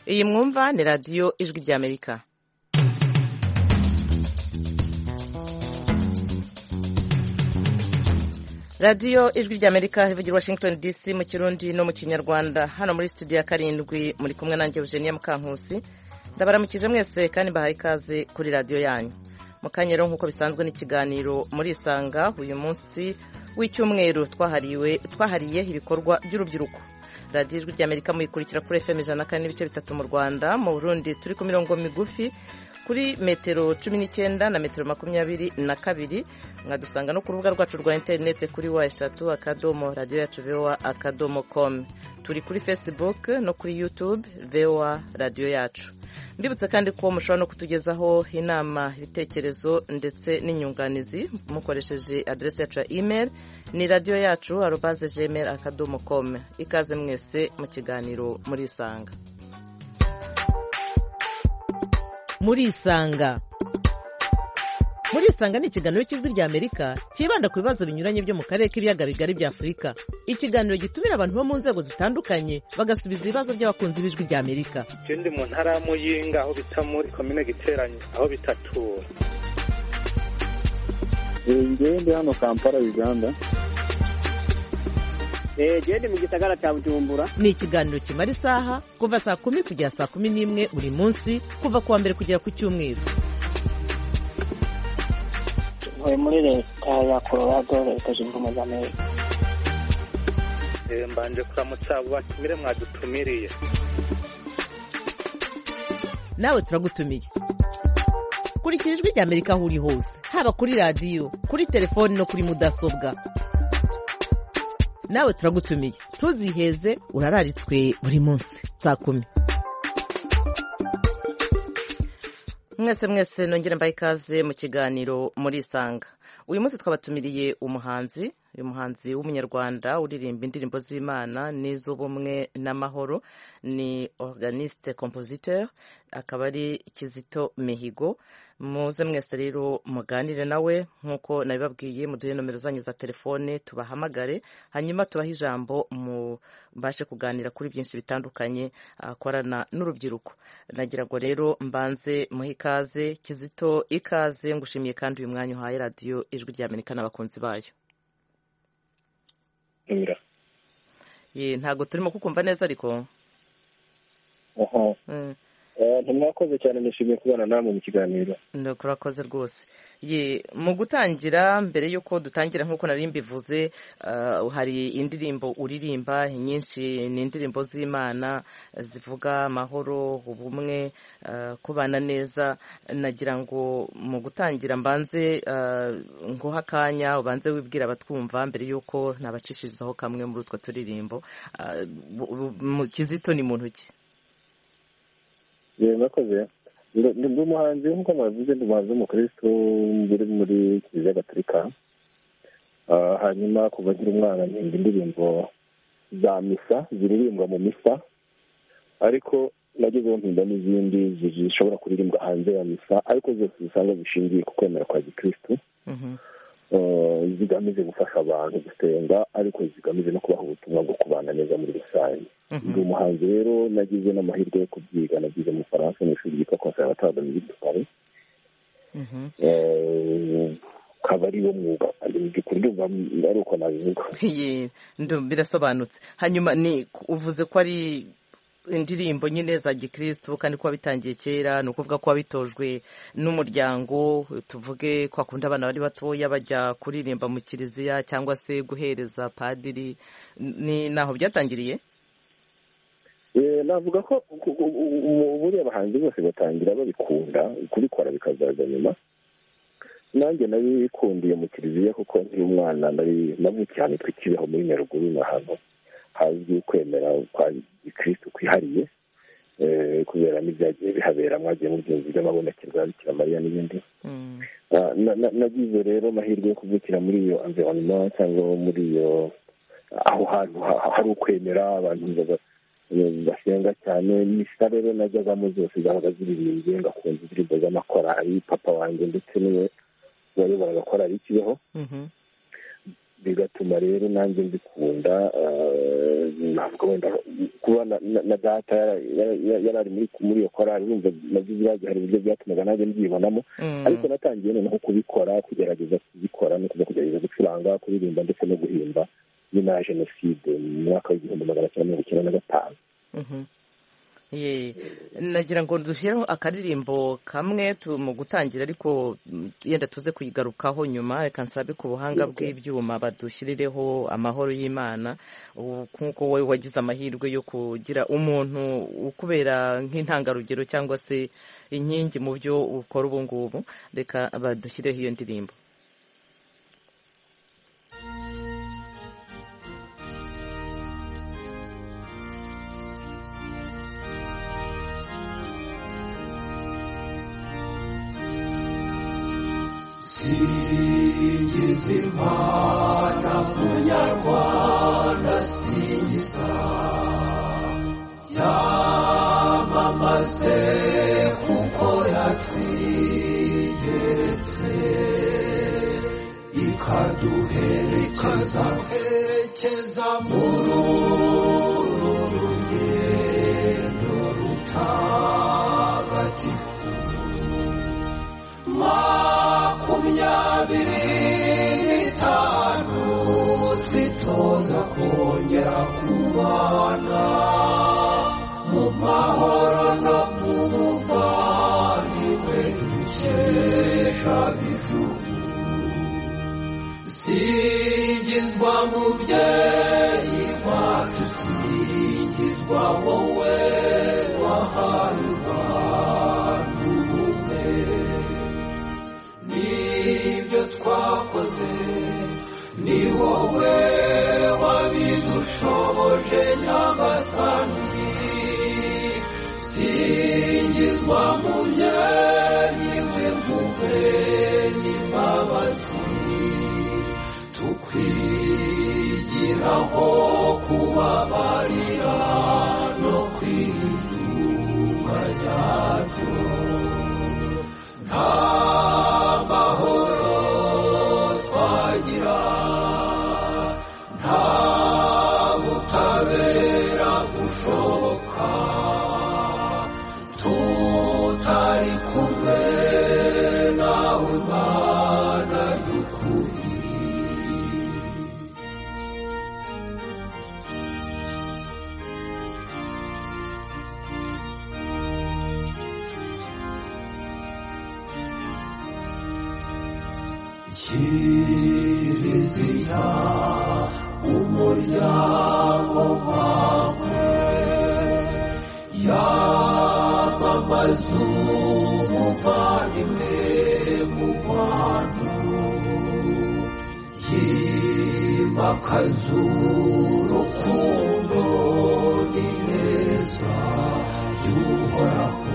iyi mwumva ni radiyo ijwi ry'Amerika. radiyo ijwi ry'Amerika ivugira Washington DC mu Kirundi no mu Kinyarwanda. Hano muri studio ya 7 muri kumwe nanjye Eugenia Mukankusi. Ndabaramukije mwese kandi bahaye ikaze kuri radiyo yanyu. Mu kanyero nk'uko bisanzwe n'ikiganiro muri Isanga, uyu munsi w'icyumweru twahariye ibikorwa by'urubyiruko. radiyo ijwi ry'Amerika muyikurikira kuri FM 104.3 mu Rwanda. Mu Burundi turi ku mirongo migufi kuri metero 19 na metero 22. Mwadusanga no ku rubuga rwacu rwa interinete kuri wa3.radio.com. Turi kuri Facebook no kuri YouTube VOA radio yacu. Mbibutse kandi ko mushobora no kutugezaho inama, ibitekerezo ndetse n'inyunganizi mukoresheje adresse yacu ya email ni radio yacu@gmail.com. Ikaze mwese mu kiganiro muri Isanga. Muri Isanga ni ikiganiro cy'ijwi ry'Amerika kibanda ku bibazo binyuranye byo mu karere k'ibiyaga bigari bya Afurika. Ikiganiro gitumira abantu bo mu nzego zitandukanye bagasubiza ibibazo by'abakunzi b'ijwi ry'Amerika. Ndi mu ntara ya Muyinga aho bita muri commune Giteranyi aho bitatura. Ndi hano Kampala Uganda. Ndi mu gisagara cya Bujumbura. Ni ikiganiro kimara isaha kuva saa 10 kugera saa 11 buri munsi kuva kuwa mbere kugera ku cyumweru. muri leta ya Colorado, leta zunze ubumwe za Amerika. Mbanje kuramutsa abo batumire mwadutumiriye. Nawe turagutumiye. Kurikira ijwi ry'Amerika aho uri hose, haba kuri radiyo, kuri telefoni no kuri mudasobwa. Nawe turagutumiye. Ntuziheze, urararitswe buri munsi saa 10. Mwese nongere mbaye ikaze mu kiganiro muri Isanga. Uyu munsi twabatumiriye umuhanzi w'umunyarwanda uririmba indirimbo z'Imana n'iz'ubumwe n'amahoro, ni organiste compositeur, akaba ari Kizito Mihigo. Muze mwese rero muganire nawe nk'uko nabibabwiye, muduhe nomero zanyu za telefone tubahamagare, hanyuma tubahe ijambo mubashe kuganira kuri byinshi bitandukanye akorana n'urubyiruko. Nagira ngo rero mbanze muhe ikaze. Kizito, ikaze, ngushimiye kandi uyu mwanya uhaye radiyo ijwi ry'Amerika n'abakunzi bayo. Ntago turimo kukumva neza ariko. Ntimwakoze cyane, nishimiye kubana namwe mu kiganiro. Ndakurakoze rwose. Mu gutangira, mbere yuko dutangira nk'uko nari mbivuze, hari indirimbo uririmba nyinshi, ni indirimbo z'Imana zivuga amahoro, ubumwe, kubana neza. Nagira ngo mu gutangira mbanze nguha akanya ubanze wibwira abatwumva mbere yuko nabacishirizaho kamwe muri utwo turirimbo. Kizito ni muntu ki? Murakoze. Ndi umuhanzi nk'uko mwavuze, ndi umuhanzi w'umukristo muri Kiliziya Gatolika. Hanyuma kuva nkiri umwana mpimba indirimbo za misa ziririmbwa mu misa, ariko nagezeho mpimba n'izindi zishobora kuririmbwa hanze ya misa, ariko zose zisanga zishingiye ku kwemera kwa Gikristo. Zigamije gufasha abantu gusenga, ariko zigamije no kubaha ubutumwa bwo kubana neza muri rusange. Ndi umuhanzi rero nagize n'amahirwe yo kubyiga, nagize mu Faransa mu ishuri ryitwa Conservatoire de Musique de Paris. Akaba ari wo mwuga kuryumva ari uko nabivuga. Birasobanutse. Hanyuma ni uvuze ko ari indirimbo nyine za Gikristo kandi ko wabitangiye kera, ni ukuvuga ko wabitojwe n'umuryango, tuvuge ko akunda abana bari batoya bajya kuririmba mu kiliziya cyangwa se guhereza padiri, ni naho byatangiriye? Navuga ko buriya abahanzi bose batangira babikunda, kubikora bikazaza nyuma. Nanjye nabikundiye mu kiliziya kuko nkiri umwana navukiye ahantu tw'ikibeho muri Nyaruguru, n'ahantu hazwi kwemera kwa Gikristo kwihariye, kubera n'ibyagiye bihabera, mwagiye mu byinshi by'amabonekerwa Bikira Mariya n'ibindi. Nagize rero amahirwe yo kuvukira muri iyo environnement, cyangwa muri iyo aho hantu hari ukwemera, abantu basenga cyane. Misa rero najyagamo zose zabaga ziririmbye, ngakunze indirimbo z'amakorali. Papa wanjye ndetse niwe wayobora agakorali ikibeho, bigatuma rero nanjye mbikunda. navuga wenda kuba na data yari ari muri iyo korali numva nabyo hari uburyo byatumaga nanjye mbyibonamo ariko natangiye noneho kubikora kugerageza kubikora no kugerageza gucuranga kuririmba ndetse no guhimba nyuma ya jenoside mu mwaka w'1995. nagira ngo dushyireho akaririmbo kamwe mu gutangira ariko yenda tuze kuyigarukaho nyuma. Reka nsabe ku buhanga bw'ibyuma badushyirireho amahoro y'Imana nk'uko wowe wagize amahirwe yo kugira umuntu ukubera nk'intangarugero cyangwa se inkingi mu byo ukora ubu ngubu. Reka badushyireho iyo ndirimbo. Singiza Imana munyarwanda singiza yamamaze kuko yatwiyeretse ikaduherekeza muri uru rugendo rutagatifu. 25 twitoza kongera kubana mu mahoro no mu buvandimwe dukesha ijuru. Singizwa mubyeyi wacu, singizwa wowe wahaye abantu ubumwe. Nibyo twakoze ni wowe wabidushoboje Nyagasani. Singizwa mubyeyi w'impuhwe n'imbabazi, tukwigiraho kubabarira no kwiyunga nyabyo. Nta mahoro twagira, nta butabera bushoboka tutari kumwe nawe Mana y'ukuri. Kiliziya umuryango wawe yamamaza umuvandimwe mu bantu, yimakaza urukundo n'ineza y'Uhoraho.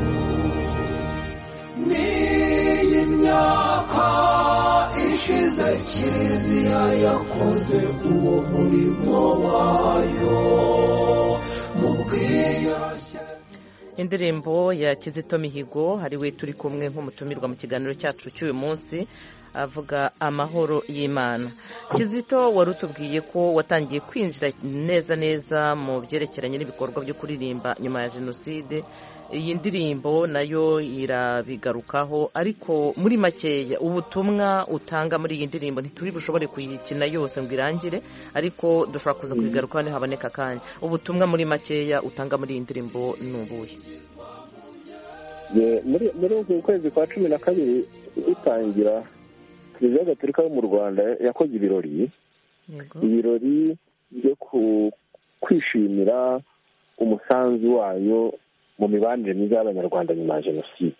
N'iyi myaka ishize Kiliziya yakoze uwo murimo wayo mu bwiyoroshye. Indirimbo ya Kizito Mihigo hariwe turi kumwe nk'umutumirwa mu kiganiro cyacu cy'uyu munsi, avuga amahoro y'Imana. Kizito, wari utubwiye ko watangiye kwinjira neza neza mu byerekeranye n'ibikorwa byo kuririmba nyuma ya jenoside. Iyi ndirimbo nayo irabigarukaho, ariko muri makeya ubutumwa utanga muri iyi ndirimbo ntituri bushobore kuyikina yose ngo irangire, ariko dushobora kuza kubigarukaho nihaboneka akanya. Ubutumwa muri makeya utanga muri iyi ndirimbo ni ubuhe? muri uku kwezi kwa 12 utangira Kiliziya Gatolika yo mu Rwanda yakoze ibirori byo kwishimira umusanzu wayo mu mibanire myiza y'Abanyarwanda nyuma ya jenoside.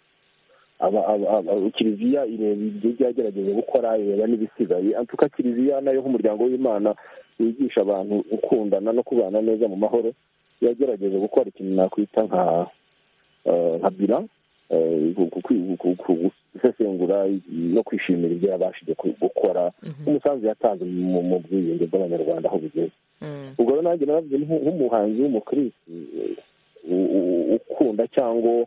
Kiliziya ireba ibyo byagerageje gukora, ireba n'ibisigaye. Antuka Kiliziya nayo nk'umuryango w'Imana wigisha abantu gukundana no kubana neza mu mahoro, yagerageje gukora ikintu nakwita nka bila gusesengura no kwishimira ibyo yabashije gukora, umusanzu yatanze mu bwiyunge bw'Abanyarwanda aho bigeze. Ubwo rero nanjye naravuze nk'umuhanzi w'umukristo ukunda cyangwa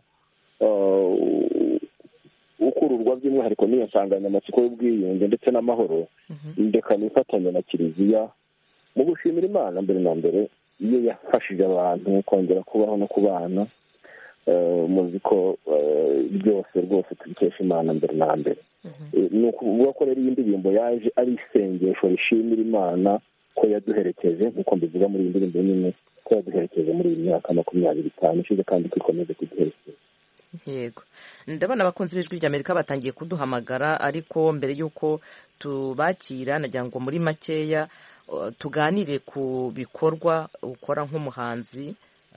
ukururwa by'umwihariko n'iyo nsanganyamatsiko y'ubwiyunge ndetse n'amahoro, ndeka nifatanya na Kiliziya mu gushimira Imana mbere na mbere iyo yafashije abantu kongera kubaho no kubana, muzi ko byose rwose tubikesha Imana mbere na mbere. Ni ukuvuga ko rero iyi ndirimbo yaje ari isengesho rishimira Imana ko yaduherekeje, nk'uko mbivuga muri iyi ndirimbo nyine, ko yaduherekeje muri iyi myaka 25 ishize kandi ko ikomeze kuduherekeza. Yego, ndabona abakunzi b'Ijwi ry'Amerika batangiye kuduhamagara, ariko mbere y'uko tubakira nagira ngo muri makeya tuganire ku bikorwa ukora nk'umuhanzi,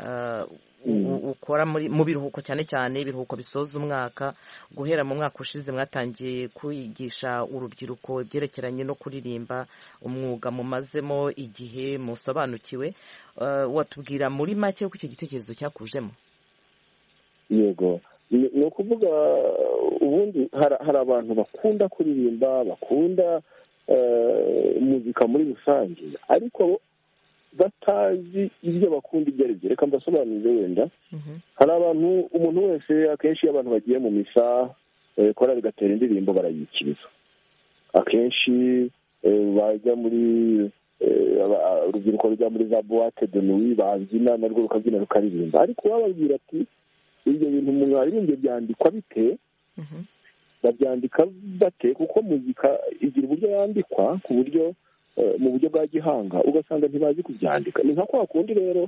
ukora mu biruhuko, cyane cyane ibiruhuko bisoza umwaka. Guhera mu mwaka ushize mwatangiye kwigisha urubyiruko ibyerekeranye no kuririmba, umwuga mumazemo igihe musobanukiwe. Watubwira muri make uko icyo gitekerezo cyakujemo? Yego, ni ukuvuga ubundi hari abantu bakunda kuririmba, bakunda muzika muri rusange, ariko batazi ibyo bakunda ibyo ari byo. Reka mbasobanurire wenda. Hari abantu, umuntu wese akenshi iyo abantu bagiye mu misa, korali igatera indirimbo barayikiriza. Akenshi bajya muri urubyiruko rujya muri za boîte de nuit, babyina narwo rukabyina rukaririmba, ariko wababwira ati ibyo bintu mwaririmbye byandikwa bite? Babyandika bate? Kuko muzika igira uburyo yandikwa ku buryo mu buryo bwa gihanga, ugasanga ntibazi kubyandika. Ni nka kwa kundi rero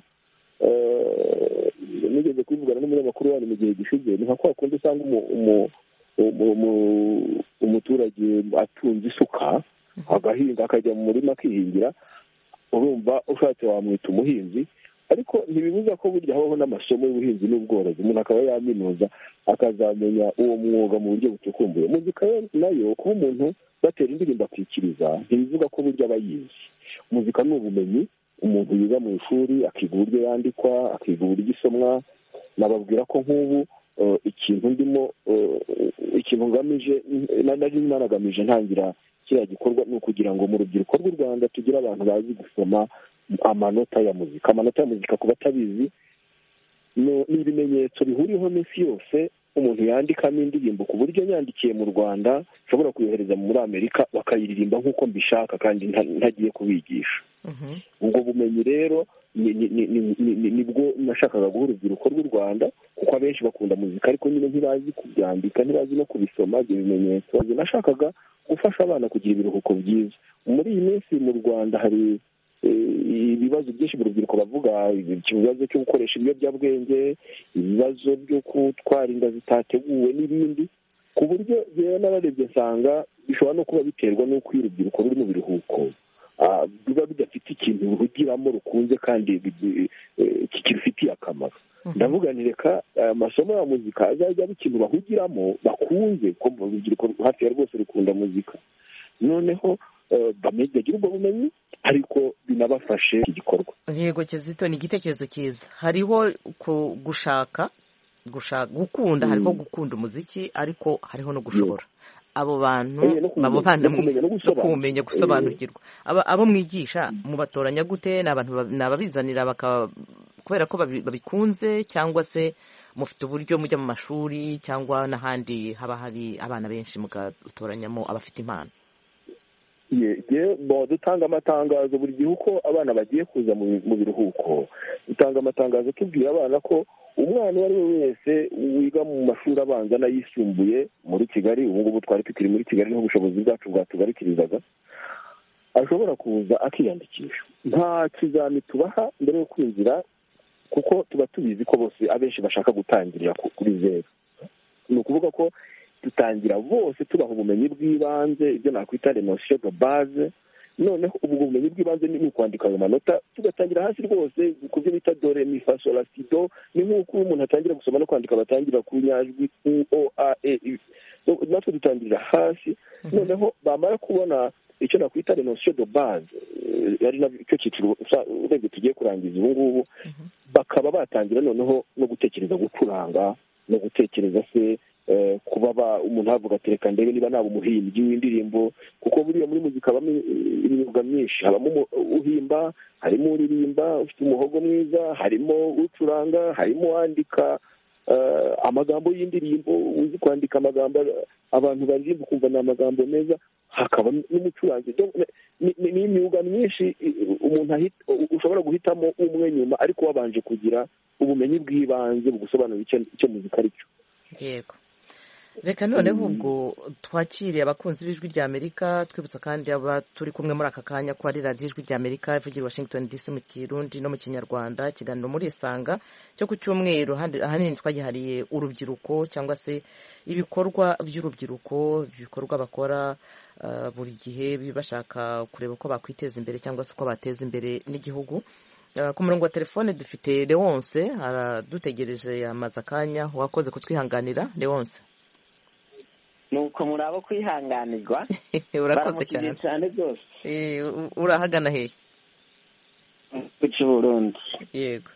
nigeze kwivugana n'umunyamakuru wari mu gihe gishize, ni nka kwa kundi usanga umuturage atunze isuka agahinga, akajya mu murima akihingira, urumva ushatse wamwita umuhinzi, ariko ntibibuza ko burya habaho n'amasomo y'ubuhinzi n'ubworozi, umuntu akaba yaminuza akazamenya uwo mwuga mu buryo bucukumbuye. Muzika nayo, kuba umuntu batera indirimbo akikiriza, ntibivuga ko burya aba yizi. Muzika ni ubumenyi umuntu yiga mu ishuri, akiga uburyo yandikwa, akiga uburyo isomwa. Nababwira ko nk'ubu ikintu ndimo, ikintu ngamije, nari nanagamije ntangira kiriya gikorwa, ni ukugira ngo mu rubyiruko rw'u Rwanda tugire abantu bazi gusoma amanota ya muzika. Amanota ya muzika ku batabizi ni ibimenyetso bihuriyeho minsi yose umuntu yandikamo indirimbo, ku buryo yandikiye mu Rwanda nshobora kuyohereza muri Amerika bakayiririmba nk'uko mbishaka kandi ntagiye kubigisha. Ubwo bumenyi rero nibwo nashakaga guha urubyiruko rw'u Rwanda, kuko abenshi bakunda muzika ariko nyine ntibazi kubyandika, ntibazi no kubisoma ibyo bimenyetso. Nashakaga gufasha abana kugira ibiruhuko byiza. Muri iyi minsi mu Rwanda hari ibibazo byinshi mu rubyiruko bavuga, ikibazo cyo gukoresha ibiyobyabwenge, ibibazo byo gutwara inda zitateguwe n'ibindi, ku buryo rero n'abarebye nsanga bishobora no kuba biterwa n'uko iyo urubyiruko ruri mu biruhuko biba bidafite ikintu ruhugiramo rukunze kandi kirufitiye akamaro. Ndavuga ni reka amasomo ya muzika azajya aba ikintu bahugiramo bakunze, ko urubyiruko hafi ya rwose rukunda muzika, noneho bagira ubwo bumenyi ariko binabafashe iki gikorwa. Yego Kizito, ni igitekerezo cyiza. Hariho gukunda, hariho gukunda umuziki, ariko hariho no gushobora. Abo bantu babo bana kumenya gusobanukirwa. Abo mwigisha mubatoranya gute? Ni abantu nababizanira kubera ko babikunze, cyangwa se mufite uburyo mujya mu mashuri cyangwa n'ahandi haba hari abana benshi mugatoranyamo abafite impano? Dutanga amatangazo buri gihe uko abana bagiye kuza mu biruhuko. Dutanga amatangazo tubwira abana ko umwana uwo ari we wese wiga mu mashuri abanza n'ayisumbuye muri Kigali, ubu ngubu twari tukiri muri Kigali n'ubushobozi bwacu bwatugarikirizaga, ashobora kuza akiyandikisha. Nta kizami tubaha mbere yo kwinjira, kuko tuba tubizi ko bose abenshi bashaka gutangirira kuri zeru. Ni ukuvuga ko dutangira bose tubaha ubumenyi bw'ibanze, ibyo nakwita notion de base. Noneho ubwo bumenyi bw'ibanze ni ukwandika ayo manota, tugatangira hasi rwose ku byo bita do re mi fa sol la si do. Ni nk'uko umuntu atangira gusoma no kwandika batangira ku nyajwi u o a e. Natwe dutangirira hasi, noneho bamara kubona icyo nakwita notion de base, ari nacyo cyiciro urebye tugiye kurangiza ubu ngubu, bakaba batangira noneho no gutekereza gucuranga, no gutekereza se kuba umuntu avuga ati reka ndebe niba naba umuhimbyi w'indirimbo, kuko buriya muri muzika habamo imyuga myinshi. Habamo uhimba, harimo uririmba ufite umuhogo mwiza, harimo ucuranga, harimo wandika amagambo y'indirimbo, uzi kwandika amagambo abantu baririmba ukumva ni amagambo meza, hakaba n'umucuranzi. Ni imyuga myinshi umuntu ushobora guhitamo umwe nyuma, ariko wabanje kugira ubumenyi bw'ibanze bugusobanurira icyo muzika ari cyo. Yego, reka noneho ubwo twakiriye abakunzi b'ijwi rya Amerika, twibutsa kandi aba turi kumwe muri aka kanya ko ari radiyo ijwi rya Amerika ivugira Washington DC mu Kirundi no mu Kinyarwanda. Ikiganiro muri Isanga cyo ku cyumweru ahanini twagihariye urubyiruko cyangwa se ibikorwa by'urubyiruko, ibikorwa bakora buri gihe bashaka kureba uko bakwiteza imbere cyangwa se uko bateza imbere n'igihugu. Ku murongo wa telefone dufite Leonce aradutegereje, yamaze akanya. Wakoze kutwihanganira Leonce. Nuko murabo kwihanganirwa. Urakoze cyane rwose. Urahagana hehe? Ku Burundi. Yego.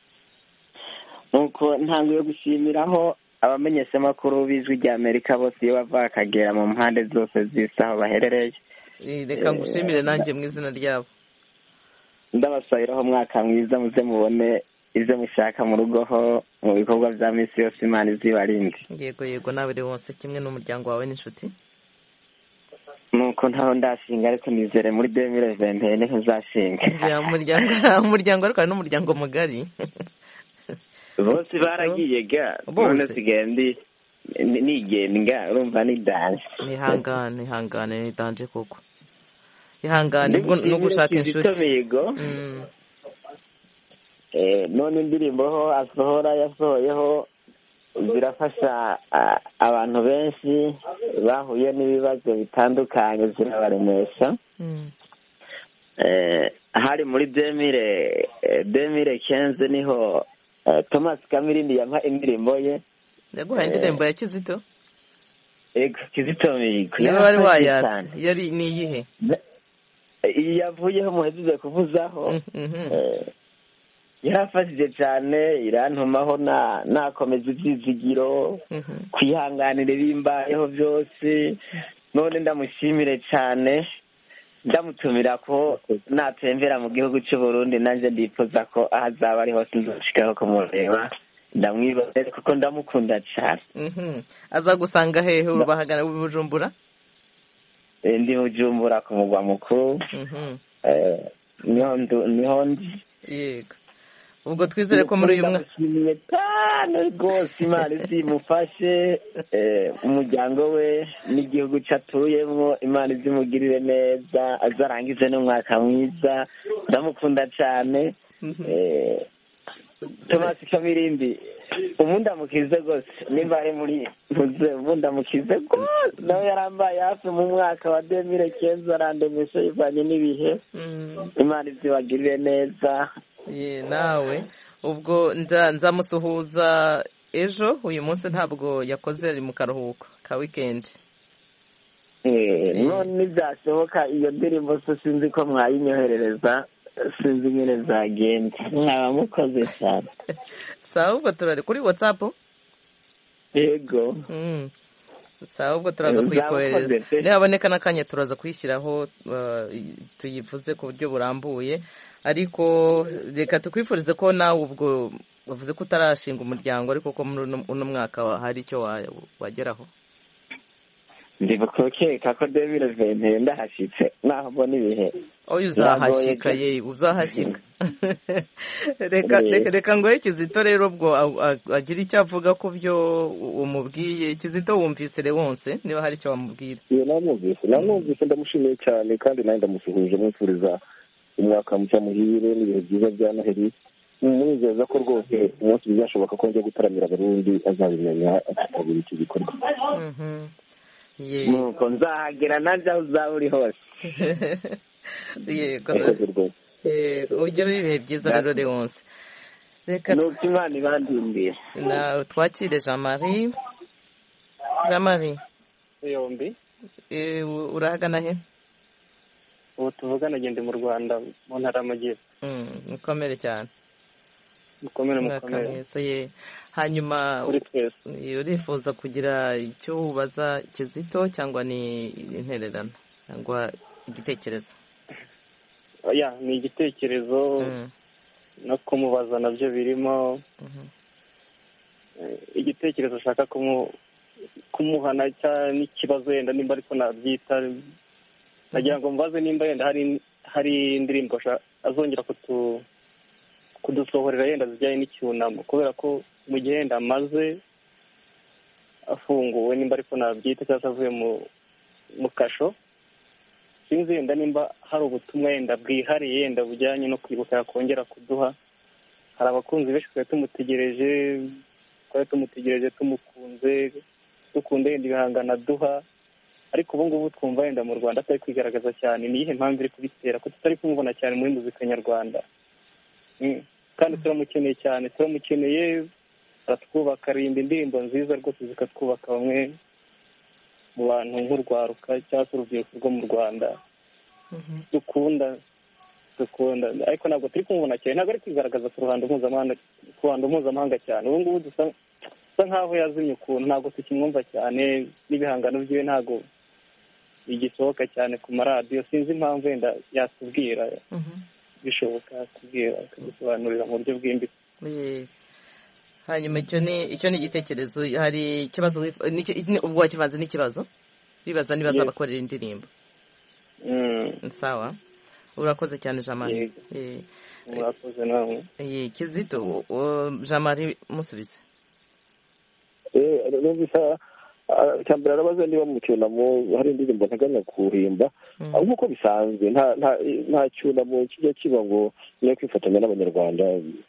Nuko ntangiye gushimiraho abamenyeshamakuru b'ijwi rya Amerika bose iyo bava bakagera mu mpande zose z'isi aho baherereye. Reka ngushimire nanjye mu izina ryabo. Ndabasabiraho umwaka mwiza, muze mubone ibyo mushaka mu rugo ho mu bikorwa bya minsi yose, Imana izibarinde. Yego nawe rero wose kimwe n'umuryango wawe n'inshuti. Nuko ntaho ndashinga, ariko nizere muri 2020 niho nzashinga. Umuryango ariko ari n'umuryango mugari. Bose baragiye ga, none sigendi nigenga, urumva ni dance. Ihangane ni danje koko. Ihangane no gushaka inshuti. None indirimbo ho yasohoyeho zirafasha abantu benshi bahuye n'ibibazo bitandukanye, zirabaremesha. Hari muri 2015 niho Thomas Kamirindi yampa indirimbo ye. Yaguhaye indirimbo ya Kizito? Kizito Mihigo. Niba wari wayatse, yari ni iyihe? Yavuyeho muhejeje kuvuzaho. Yarafashije cyane, irantumaho nakomeza ibyizigiro, kwihanganira ibimbayeho byose. None ndamushimire cyane, ndamutumira ko natembera mu gihugu cy'u Burundi, nanjye ndifuza ko ahazaba ari hose nzoshikaho kumureba. Ndamwibaza kuko ndamukunda cyane. Azagusanga hehe? Urubahagana Bujumbura? Ndi Bujumbura ku mugwa mukuru. Niho ndi. Yego. Ubwo twizere ko muri uyu mwaka cyane rwose Imana izimufashe, umuryango we n'igihugu cyatuyemo, Imana izimugirire neza, azarangize n'umwaka mwiza. Ndamukunda cyane. Thomas Kamirindi umundamukize rwose, nimba ari muri muze umundamukize rwose, nawe yarambaye hafi mu mwaka wa 2015 arandemesha ivanye n'ibihe. Imana izibagirire neza. Nawe ubwo nzamusuhuza ejo. Uyu munsi ntabwo yakoze, ari mu karuhuko ka weekend. None ntibyashoboka iyo ndirimbo so sinzi ko mwayinyoherereza, sinzi nyine zagenda. Mwaba mukoze cyane. Sawa, ubwo turari kuri WhatsApp. Yego. Sawa, ubwo turaza kuyikohereza. Nihaboneka n'akanya turaza kuyishyiraho tuyivuze ku buryo burambuye. Ariko reka tukwifurize ko nawe ubwo bavuze ko utarashinga umuryango, ariko ko muri uno mwaka hari icyo wageraho. Ndibukeka ko 2020 ndahashitse, naho mbona ibihe. Oya, uzahashyika uzahashyika. Reka ngo Kizito rero ubwo agira icyo avuga ku byo umubwiye. Kizito wumvise Leonce, niba hari icyo wamubwira? Namwumvise, ndamushimiye cyane, kandi nawe ndamusuhuje, mwifuriza umwaka mushya muhire n'ibihe byiza bya Noheli. Mwizeza ko rwose umunsi bizashoboka ko njya gutaramira Abarundi azabimenya, akitabira iki gikorwa. Nuko nzahagera nanjye aho uzaba uri hose. Yego, ugire ibihe byiza rero Leonce. Nuko Imana ibandindire. Twakire Jean Marie. Yombi. Urahagana he? Ubu tuvugana agende mu Rwanda, mu ntara y'Amajyepfo. Mukomere cyane. Mukomere. Hanyuma uri twese urifuza kugira icyo ubaza Kizito, cyangwa ni intererano cyangwa igitekerezo? Ni igitekerezo no kumubaza nabyo birimo. igitekerezo ashaka kumuhana n'ikibazo yenda nimba ariko nabyita nagira ngo mbaze nimba yenda hari indirimbo azongera kudusohorera yenda zijyanye n'icyunamo kubera ko mu gihe yenda amaze afunguwe nimba ariko nabyita cyangwa se avuye mu kasho sinzi yenda nimba hari ubutumwa yenda bwihariye yenda bujyanye no kwibuka yakongera kuduha. Hari abakunzi benshi twari tumutegereje tumukunze dukunda yenda ibihangano aduha, ariko ubu ngubu twumva yenda mu Rwanda atari kwigaragaza cyane. Ni iyihe mpamvu iri kubitera ko tutari kumubona cyane muri muzika nyarwanda? Kandi turamukeneye cyane, turamukeneye, aratwubaka, arimba indirimbo nziza rwose zikatwubaka bamwe mu bantu nk'urwaruka cyangwa se urubyiruko rwo mu Rwanda dukunda, ariko ntabwo turi kumubona cyane, ntabwo ari kwigaragaza ku ruhando mpuzamahanga cyane. Ubu ngubu dusa nk'aho yazimye ukuntu, ntabwo tukimwumva cyane, n'ibihangano byiwe ntabwo bigisohoka cyane ku maradiyo. Sinzi impamvu wenda yatubwira, bishoboka yatubwira akadusobanurira mu buryo bwimbitse. Hanyuma icyo ni igitekerezo. Hari ikibazo ubwo wakivanze n'ikibazo bibaza niba azabakorera indirimbo. Sawa, urakoze cyane Jamari. Murakoze namwe. Kizito, Jamari musubize. Numvisa cyambere arabaza niba mu cyunamo hari indirimbo nteganya kuhimba, nk'uko bisanzwe nta cyunamo kijya kiba ngo niyo kwifatanya n'abanyarwanda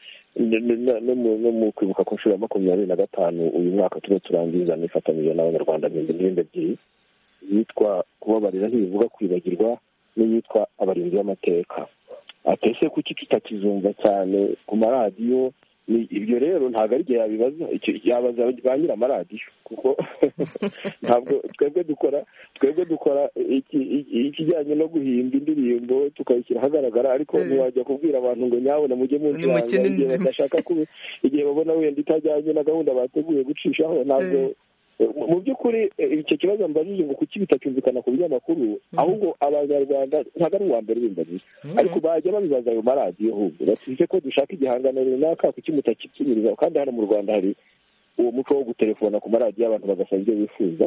no mu kwibuka ku nshuro ya 25 uyu mwaka tube turangiza nifatanyije n'abanyarwanda indirimbo ebyiri yitwa kubabarira ntibivuga kwibagirwa n'iyitwa abarinzi b'amateka. Atese kuki tutakizumva cyane ku maradiyo? Ibyo rero ntabwo ari igihe yabaza ba nyir'amaradiyo, kuko ntabwo twebwe dukora ikijyanye no guhimba indirimbo tukayishyira ahagaragara, ariko ntiwajya kubwira abantu ngo nyabona mujye munziranga igihe badashaka igihe babona wenda itajyanye na gahunda bateguye gucishaho. Ntabwo mu by'ukuri icyo kibazo mbajije ngo kuki bitacyumvikana ku binyamakuru, ahubwo abanyarwanda ntabwo ari uwa mbere bimbagiza, ariko bajya babibaza ayo maradiyo ahubwo basize ko dushaka igihangano runaka kuki mutakikimiriza. Kandi hano mu Rwanda hari uwo muco wo gutelefona ku maradiyo abantu bagasaba ibyo bifuza.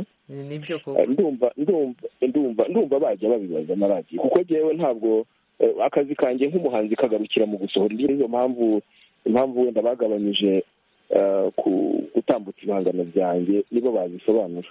Ndumva bajya babibaza amaradiyo, kuko njyewe ntabwo akazi kanjye nk'umuhanzi kagarukira mu gusohora indirimbo. Impamvu wenda bagabanyije gutambutsa ibihangano byanjye nibo bazisobanura.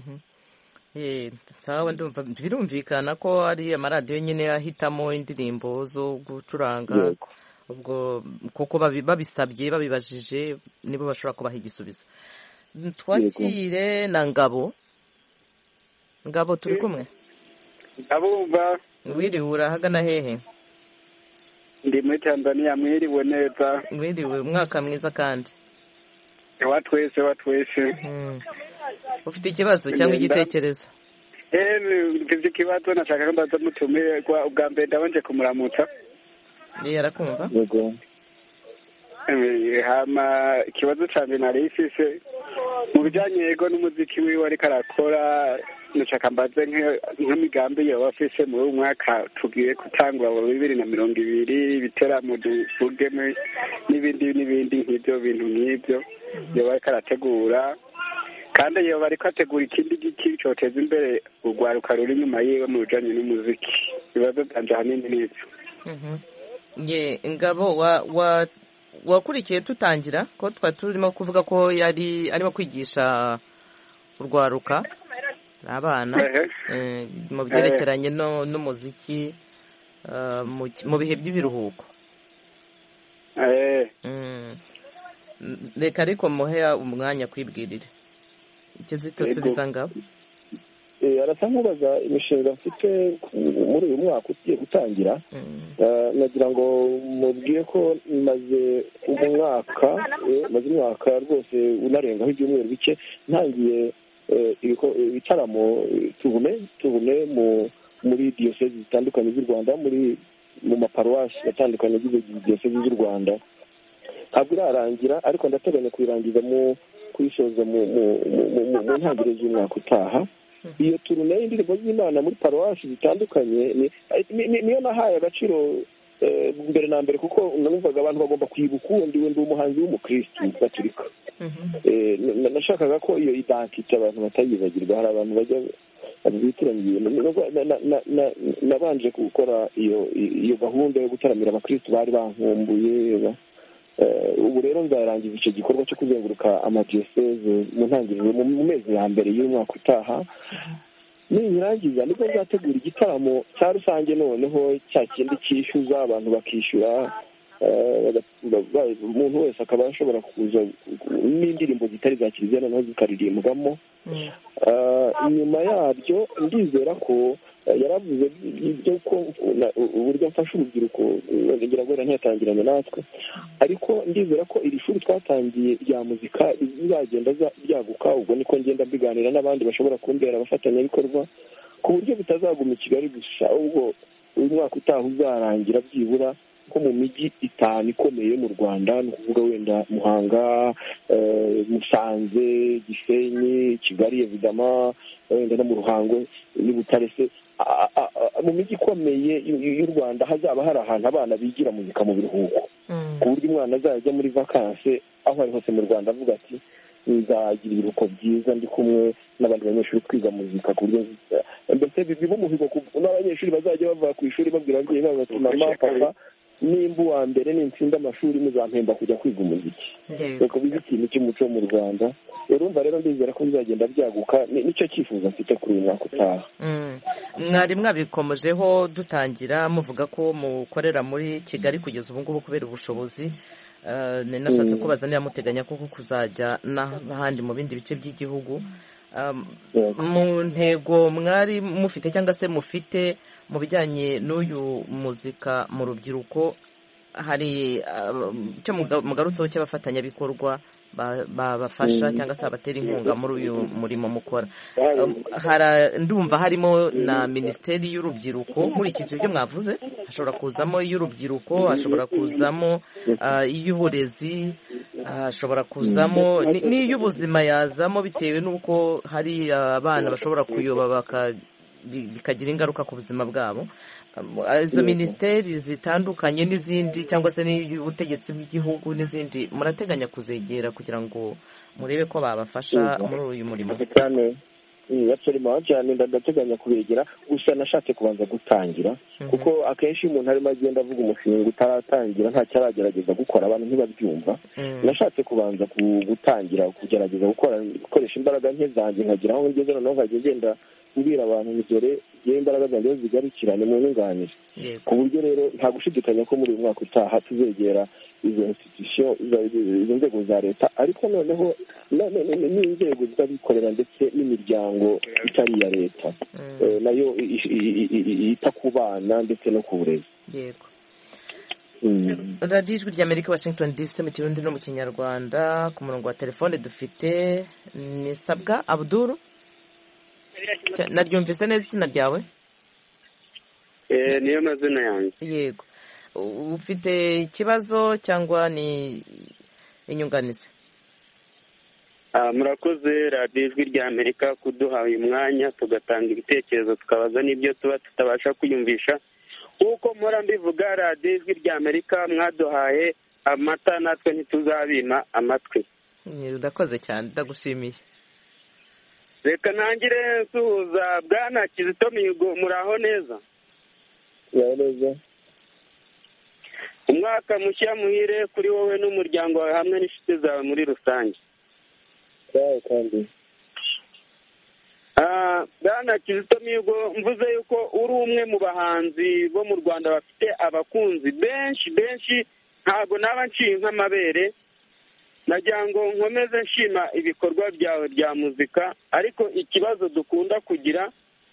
Sawa, ndumva birumvikana ko ari amaradiyo nyine ahitamo indirimbo zo gucuranga, ubwo kuko babisabye babibajije nibo bashobora kubaha igisubizo. Twakire na Ngabo. Turi kumwe? Abumva. Wiriwe, urahagana hehe? Ndi muri Tanzania. Mwiriwe neza? Mwiriwe, umwaka mwiza kandi. Watwese. Ufite ikibazo cyangwa igitekerezo? Mfite ikibazo nashaka ko ndaza mutumiye ubwa mbere ndabanje kumuramutsa. Arakumva? Yego. Hama ikibazo cyane nari ifise mu bijyanye yego n'umuziki wiwe ariko arakora, nashaka mbaze nk'imigambi yoba afise muri uyu mwaka tugiye gutangura wa 2020, ibiteramo duvugemo n'ibindi nk'ibyo bintu nk'ibyo yoba ariko arategura, kandi yoba ariko ategura ikindi giki cyoteza imbere urwaruka ruri inyuma yiwe mu bijyanye n'umuziki. Ibibazo byanje ahanini n'ibyo. Ngabo, wakurikiye tutangira ko twari turimo kuvuga ko yari arimo kwigisha urwaruka abana mu byerekeranye n'umuziki mu bihe by'ibiruhuko. Reka ariko muhe umwanya kwibwirira. Kizito, subiza Ngabo. Arasa nk'ubaza imishinga mfite muri uyu mwaka ugiye gutangira. Nagira ngo mubwiye ko maze umwaka rwose unarengaho ibyumweru bike ntangiye ibitaramo tubune muri diyosezi zitandukanye z'u Rwanda, mu maparuwasi atandukanye diyosezi z'u Rwanda. Ntabwo irarangira, ariko ndateganya kuyirangiza kuyisoza mu ntangiriro z'umwaka utaha. Iyo turune indirimbo z'Imana muri paruwasi zitandukanye niyo nahaye agaciro mbere na mbere kuko numvaga abantu bagomba kwibuka ubundi ndi umuhanzi w'umukristo gaturika. Nashakaga ko iyo identite abantu batayibagirwa. Hari abantu bajya bitiranye. Nabanje gukora iyo gahunda yo gutaramira abakristo bari bankumbuye. Ubu rero nzarangiza icyo gikorwa cyo kuzenguruka amadiyoseze mu ntangiriro mu mezi ya mbere y'umwaka utaha. Nirangiza nibwo nzategura igitaramo cya rusange, noneho cya kindi cyishyuza abantu bakishyura, umuntu wese akaba ashobora kuza n'indirimbo zitari za kiliziya noneho zikaririmbwamo. Nyuma yabyo ndizera ko yaravuze ibyo ko uburyo mfasha urubyiruko ngira ngo ntiyatangiranye natwe, ariko ndizera ko iri shuri twatangiye rya muzika rizagenda ryaguka. Ubwo niko ngenda mbiganira n'abandi bashobora kumbera abafatanyabikorwa, ku buryo bitazaguma i Kigali gusa, ahubwo uyu mwaka utaha uzarangira byibura nko mu mijyi 5 ikomeye mu Rwanda, ni ukuvuga wenda Muhanga, Musanze, Gisenyi, Kigali evidama, wenda no mu Ruhango ni Butare. Mu mijyi ikomeye y'u Rwanda hazaba hari ahantu abana bigira muzika mu biruhuko, ku buryo umwana azajya muri vakanse aho ari hose mu Rwanda avuga ati nzagira ibiruhuko byiza ndi kumwe n'abandi banyeshuri twiga muzika, ku buryo mbese biba umuhigo n'abanyeshuri bazajya bava ku ishuri babwira ababyeyi babo bati mama papa nimba uwa mbere nintsinda amashuri muzampemba kujya kwiga umuziki. Reka bize ikintu cy'umuco mu Rwanda. Urumva rero ndizera ko bizagenda byaguka, nicyo cyifuzo mfite kuri uyu mwaka utaha. Mwari mwabikomojeho dutangira muvuga ko mukorera muri Kigali kugeza ubu ngubu kubera ubushobozi. Nashatse kubaza niba muteganya koko kuzajya n'ahandi mu bindi bice by'igihugu. Mu ntego mwari mufite cyangwa se mufite mu bijyanye n'uyu muzika mu rubyiruko, hari icyo mugarutseho cy'abafatanyabikorwa babafasha cyangwa se abatera inkunga muri uyu murimo mukora? Ndumva harimo na Minisiteri y'Urubyiruko. Nkurikije ibyo mwavuze, hashobora kuzamo iy'urubyiruko, hashobora kuzamo iy'uburezi, hashobora kuzamo n'iy'ubuzima yazamo, bitewe n'uko hari abana bashobora kuyoba bikagira ingaruka ku buzima bwabo. Izo minisiteri zitandukanye n'izindi cyangwa se n'ubutegetsi bw'igihugu n'izindi murateganya kuzegera kugira ngo murebe ko babafasha muri uyu murimo? cyane ndateganya kubegera, gusa nashatse kubanza gutangira, kuko akenshi umuntu arimo agenda avuga umushinga utaratangira ntacyo aragerageza gukora, abantu ntibabyumva. Nashatse kubanza gutangira kugerageza gukoresha imbaraga nke zanjye, nkagira aho ngeze noneho nkajya ngenda mbwira abantu dore yewe imbaraga zanjye zigarukirane mu nyunganire, ku buryo rero nta gushidikanya ko muri uyu mwaka utaha tuzegera izo institution, izo nzego za leta, ariko noneho n'inzego z'abikorera ndetse n'imiryango itari iya leta nayo yita ku bana ndetse no ku burezi. Yego. Radiyo Ijwi ry'Amerika, Washington DC, mu Kirundi no mu Kinyarwanda. Ku murongo wa telefone dufite Nisabwa Abdul. Naryumvise neza izina ryawe? Niyo mazina yanjye. Yego. Ufite ikibazo cyangwa ni inyunganizi? Murakoze Radiyo Ijwi ry'Amerika kuduha uyu mwanya tugatanga ibitekerezo tukabaza n'ibyo tuba tutabasha kwiyumvisha. Nk'uko mpora mbivuga, Radiyo Ijwi ry'Amerika mwaduhaye amata, natwe ntituzabima amatwi. Urakoze cyane, ndagushimiye. Reka ntangire nsuhuza Bwana Kizito Mihigo, muraho neza? Neza. Umwaka mushya muhire kuri wowe n'umuryango wawe hamwe n'inshuti zawe muri rusange. Kandi Bwana Kizito Mihigo, mvuze yuko uri umwe mu bahanzi bo mu Rwanda bafite abakunzi benshi, ntabwo naba nciye nk'amabere. Nagira ngo nkomeze nshima ibikorwa byawe bya muzika, ariko ikibazo dukunda kugira,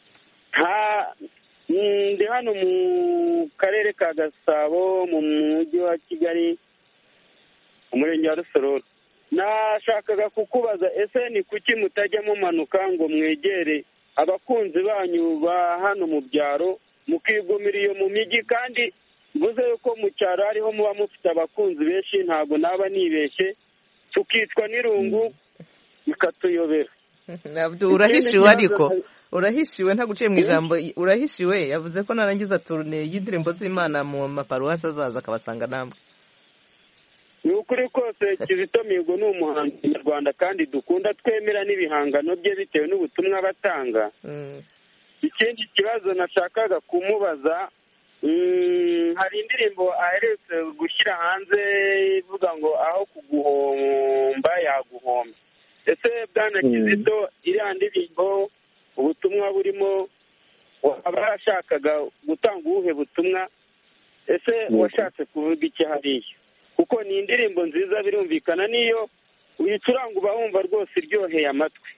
ndi hano mu karere ka Gasabo mu mujyi wa Kigali, umurenge wa Rusororo. Nashakaga kukubaza, ese ni kuki mutajya mumanuka ngo mwegere abakunzi banyu ba hano mu byaro, mukigumira iyo mu mijyi? Kandi mvuze yuko mu cyaro hariho muba mufite abakunzi benshi, ntabwo naba nibeshye, tukicwa n'irungu bikatuyobera. urahishiwe ariko urahishiwe nta guciye mu ijambo urahishiwe yavuze ko narangiza turune y'indirimbo z'Imana mu maparuwasi azaza akabasanga namwe. Ni ukuri kose Kizito Mihigo ni umuhanzi nyarwanda kandi dukunda twemera n'ibihangano bye bitewe n'ubutumwa batanga. Ikindi kibazo nashakaga kumubaza, hari indirimbo aherutse gushyira hanze ivuga ngo aho kuguhomba yaguhomba. Ese bwana Kizito iriya ndirimbo ubutumwa burimo waba yashakaga gutanga ubuhe butumwa? Ese washatse kuvuga iki hariya? Kuko ni indirimbo nziza birumvikana, niyo uyicuranga uba wumva rwose iryoheye amatwi.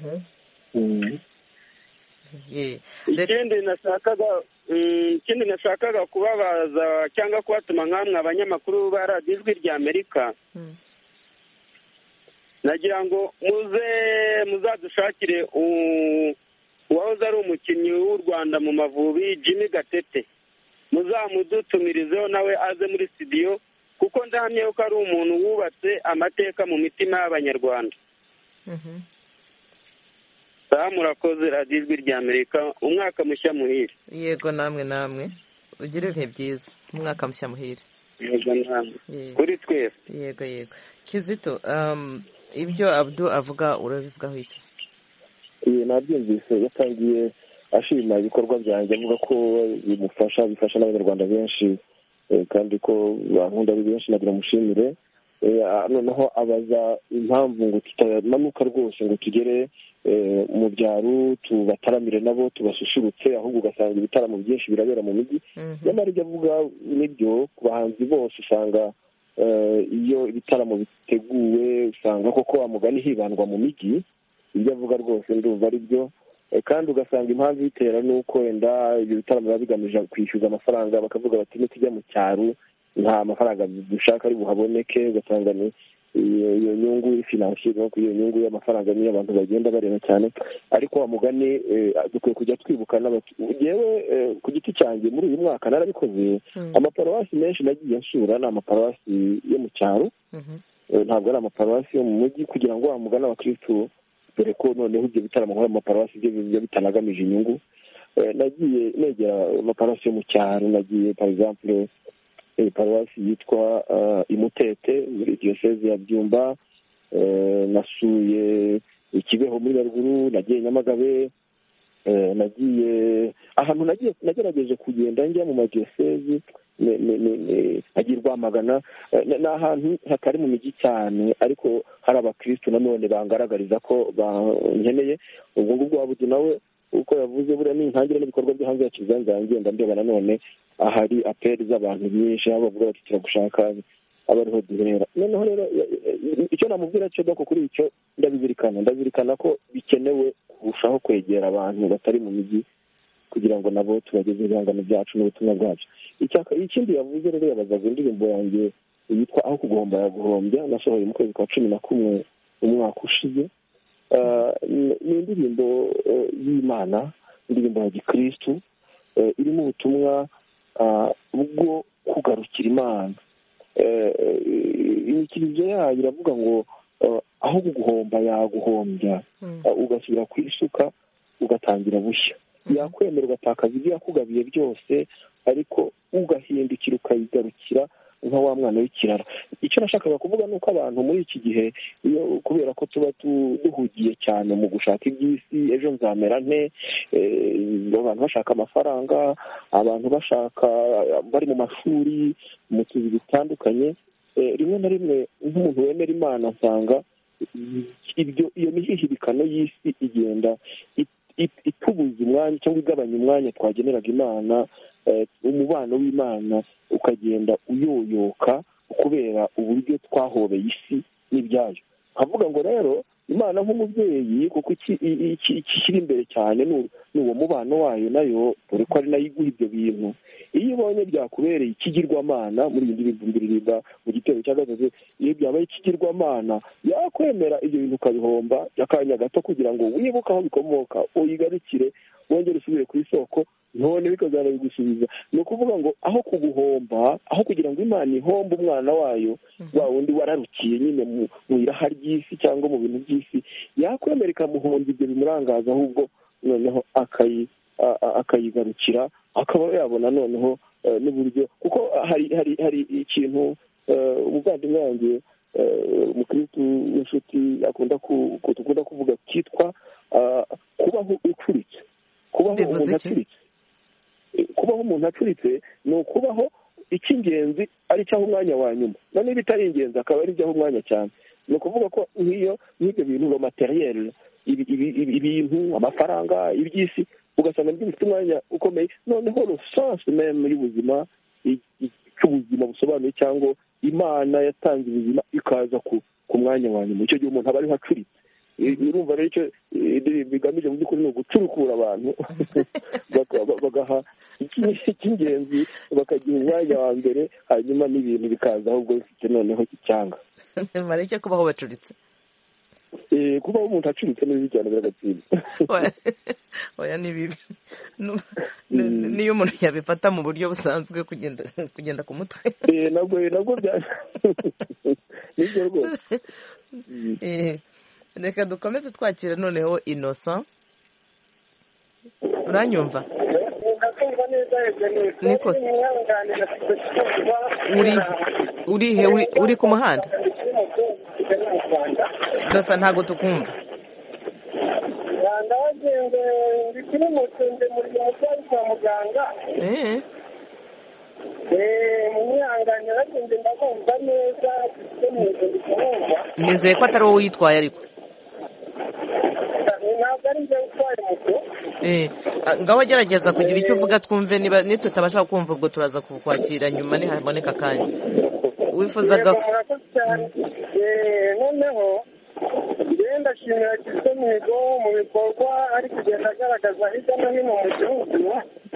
Ikindi nashakaga kubabaza cyangwa kubatuma nk'amwe abanyamakuru ba radiyo Ijwi ry'Amerika, nagira ngo muzadushakire uwahoze ari umukinnyi w'u Rwanda mu Mavubi Jimmy Gatete, muzamudutumirizeho nawe aze muri studio, kuko ndahamye ko ari umuntu wubatse amateka mu mitima y'Abanyarwanda. Murakoze radiyo Ijwi ry'Amerika, umwaka mushya muhire. Yego namwe ugire ibihe byiza, umwaka mushya muhire. Yego namwe kuri twese. Yego Kizito, ibyo Abdu avuga urabivugaho iki? Nabyumvise yatangiye ashima ibikorwa byanjye, avuga ko bifasha n'Abanyarwanda benshi kandi ko bankunda ari benshi, nagira mushimire. Noneho abaza impamvu ngo tutamanuka rwose ngo tugere mu byaro tubataramire nabo tubasusurutse, ahubwo ugasanga ibitaramo byinshi birabera mu mijyi. Nyamara ibyo avuga nibyo, ku bahanzi bose usanga iyo ibitaramo biteguwe usanga koko wa mugani hibandwa mu mijyi. Ibyo avuga rwose ndumva ari byo, kandi ugasanga impamvu bitera nuko wenda ibyo bitaramo biba bigamije kwishyuza amafaranga, bakavuga bati nitujya mu cyaro nta mafaranga dushaka ari buhaboneke, ugasanga ni iyo nyungu financiere, no iyo nyungu y'amafaranga niyo abantu bagenda bareba cyane. Ariko wa mugani dukwiye kujya twibuka yewe ku giti cyanjye muri uyu mwaka narabikoze. Amaparuwasi menshi nagiye nsura ni amaparuwasi yo mu cyaro, ntabwo ari amaparuwasi yo mu mujyi, kugira ngo wa mugani abakristo, dore ko noneho ibyo bitaramo nk'ayo maparuwasi byo bitanagamije inyungu. Nagiye negera amaparuwasi yo mu cyaro, nagiye par exemple paruwasi yitwa Imutete muri diyoseze ya Byumba, nasuye Kibeho muri Nyaruguru, nagiye Nyamagabe, nagiye ahantu nagerageje kugenda njya mu madiyoseze, nagiye Rwamagana, ni ahantu hatari mu mijyi cyane, ariko hari abakristo nanone bangaragariza ko bankeneye. ubwo ngubwo Abudu nawe uko yavuze buriya ni intangiriro n'ibikorwa byo hanze ya Kiliziya ngenda ndeba nanone ahari aperi z'abantu benshi, aho bavuga bati turagushaka, aba ariho duhera. Noneho rero icyo namubwira cyo doko kuri icyo ndabizirikana ko bikenewe kurushaho kwegera abantu batari mu mijyi, kugira ngo nabo tubageze ibihangano byacu n'ubutumwa bwacu. Ikindi yavuze rero, yabazaga indirimbo yanjye yitwa aho kuguhomba yaguhombya, nasohoye mu kwezi kwa 11 umwaka ushize. Ni indirimbo y'Imana, indirimbo ya gikristu, irimo ubutumwa bwo kugarukira Imana. Inyikirizo yayo iravuga ngo aho kuguhomba yaguhombya, ugasubira ku isuka ugatangira bushya. Yakwemera ugatakaza ibyo yakugabiye byose, ariko ugahindukira ukayigarukira nka wa mwana w'ikirara. Icyo nashakaga kuvuga ni uko abantu muri iki gihe, kubera ko tuba duhugiye cyane mu gushaka iby'isi, ejo nzamera nte, abantu bashaka amafaranga, abantu bashaka bari mu mashuri, mu tuzi bitandukanye, rimwe na rimwe nk'umuntu wemera Imana nsanga iyo mihihibikano y'isi igenda itubuza umwanya cyangwa igabanya umwanya twageneraga Imana. Umubano w'Imana ukagenda uyoyoka kubera uburyo twahobeye isi n'ibyayo. Nkavuga ngo rero Imana nk'umubyeyi, kuko ikiri imbere cyane n'uwo mubano wayo nayo dore ko ari nayo iguha ibyo bintu. Iyo ubonye byakubereye ikigirwamana muri iyi ndirimbo ndirimba mu gitero cya gatatu, iyo byabaye ikigirwamana yakwemera ibyo bintu ukabihomba akanya gato kugira ngo wibuke aho bikomoka, uyigarukire wongere usubire ku isoko, none bikazana bigusubiza. Ni ukuvuga ngo aho kuguhomba, aho kugira ngo Imana ihombe umwana wayo wa wundi wararukiye nyine mu iraha ry'isi cyangwa mu bintu by'isi, yakwemera ikamuhomba ibyo bimurangaza, ahubwo noneho akayigarukira, akaba yabona noneho n'uburyo. Kuko hari ikintu umuvandimwe wanjye umukristu w'inshuti akunda kuvuga cyitwa kubaho ucuritse. Kubaho umuntu acuritse ni ukubaho icy'ingenzi ari cyaho umwanya wa nyuma, none bitari ingenzi akaba ari byaho umwanya cyane. Ni ukuvuga ko nk'ibyo bintu ba materiel, ibintu, amafaranga, iby'isi, ugasanga nibyo bifite umwanya ukomeye, noneho rusansi meme y'ubuzima, cy'ubuzima busobanuye cyangwa Imana yatanze ubuzima ikaza ku mwanya wa nyuma. Icyo gihe umuntu aba ariho acuritse. Urumva rero icyo bigamije mu by'ukuri ni ugucurukura abantu bagaha icy'ingenzi bakagira umwanya wa mbere, hanyuma n'ibintu bikaza ahubwo bifite noneho icyanga. Mareke kubaho bacuritse. Kubaho umuntu acuritse ni bibi cyane biragatsindwa. Oya ni bibi. Niyo umuntu yabifata mu buryo busanzwe kugenda ku mutwe. Nabwo bya nibyo rwose. Reka dukomeze twakira noneho Innocent. Uranyumva? Nikose. Uri ku muhanda? Dosa ntago tukumva. Ndagende ndi kuri moto ndi muri mutwari kwa muganga. Munyanganya bagende ndabumva neza nizeye ko atari wowe uyitwaye ariko. Ntabwo ari njye utwaye moto. Ngaho gerageza kugira icyo uvuga twumve, niba tutabasha kumva ubwo turaza kukwakira nyuma nihaboneka akanya. Wifuzaga noneho ndashimira Kizito Mihigo mu bikorwa ari kugenda agaragaza hirya no hino mu gihugu.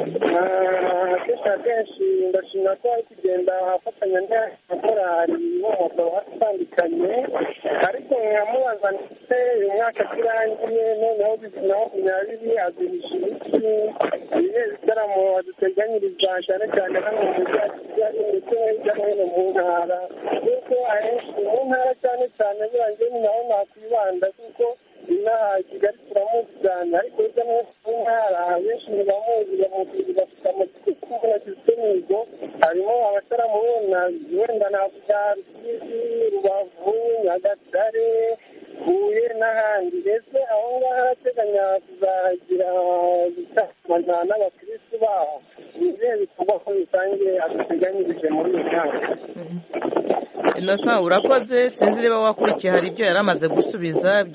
Kenshi ndashimira ko ari kugenda afatanya n'abakorari b'imoto atandukanye, ariko nkamubaza ndetse uyu mwaka turangiye noneho 2020 azihisha ibiki, ibihe bitaramo aduteganyiriza cyane cyane hano mu mujyi wa Kigali ndetse hirya no hino mu ntara, kuko ahenshi mu ntara cyane cyane birangiye ni naho nakwibanda, kuko inaha Kigali turamuzi cyane, ariko hirya no hino mu ntara benshi ntibamuzi, bafite amatsiko kubona Kizito Mihigo. Harimo abataramubona wenda navuga Rusizi, Rubavu, Nyagatare, Huye n'ahandi. Mbese aho ngaho arateganya kuzagira gutamana n'abakirisitu baho. Ni ibihe bikorwa ko bisange aduteganyirije muri iyi myaka. Innocent urakoze. Sinzi niba wakurikiye, hari ibyo yari amaze gusubiza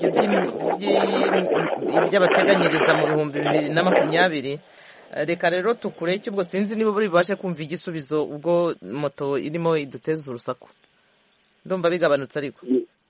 by'abateganyiriza mu 2020. Reka rero tukureke, ubwo sinzi niba buri bubashe kumva igisubizo ubwo moto irimo iduteza urusaku. Ndumva bigabanutse ariko.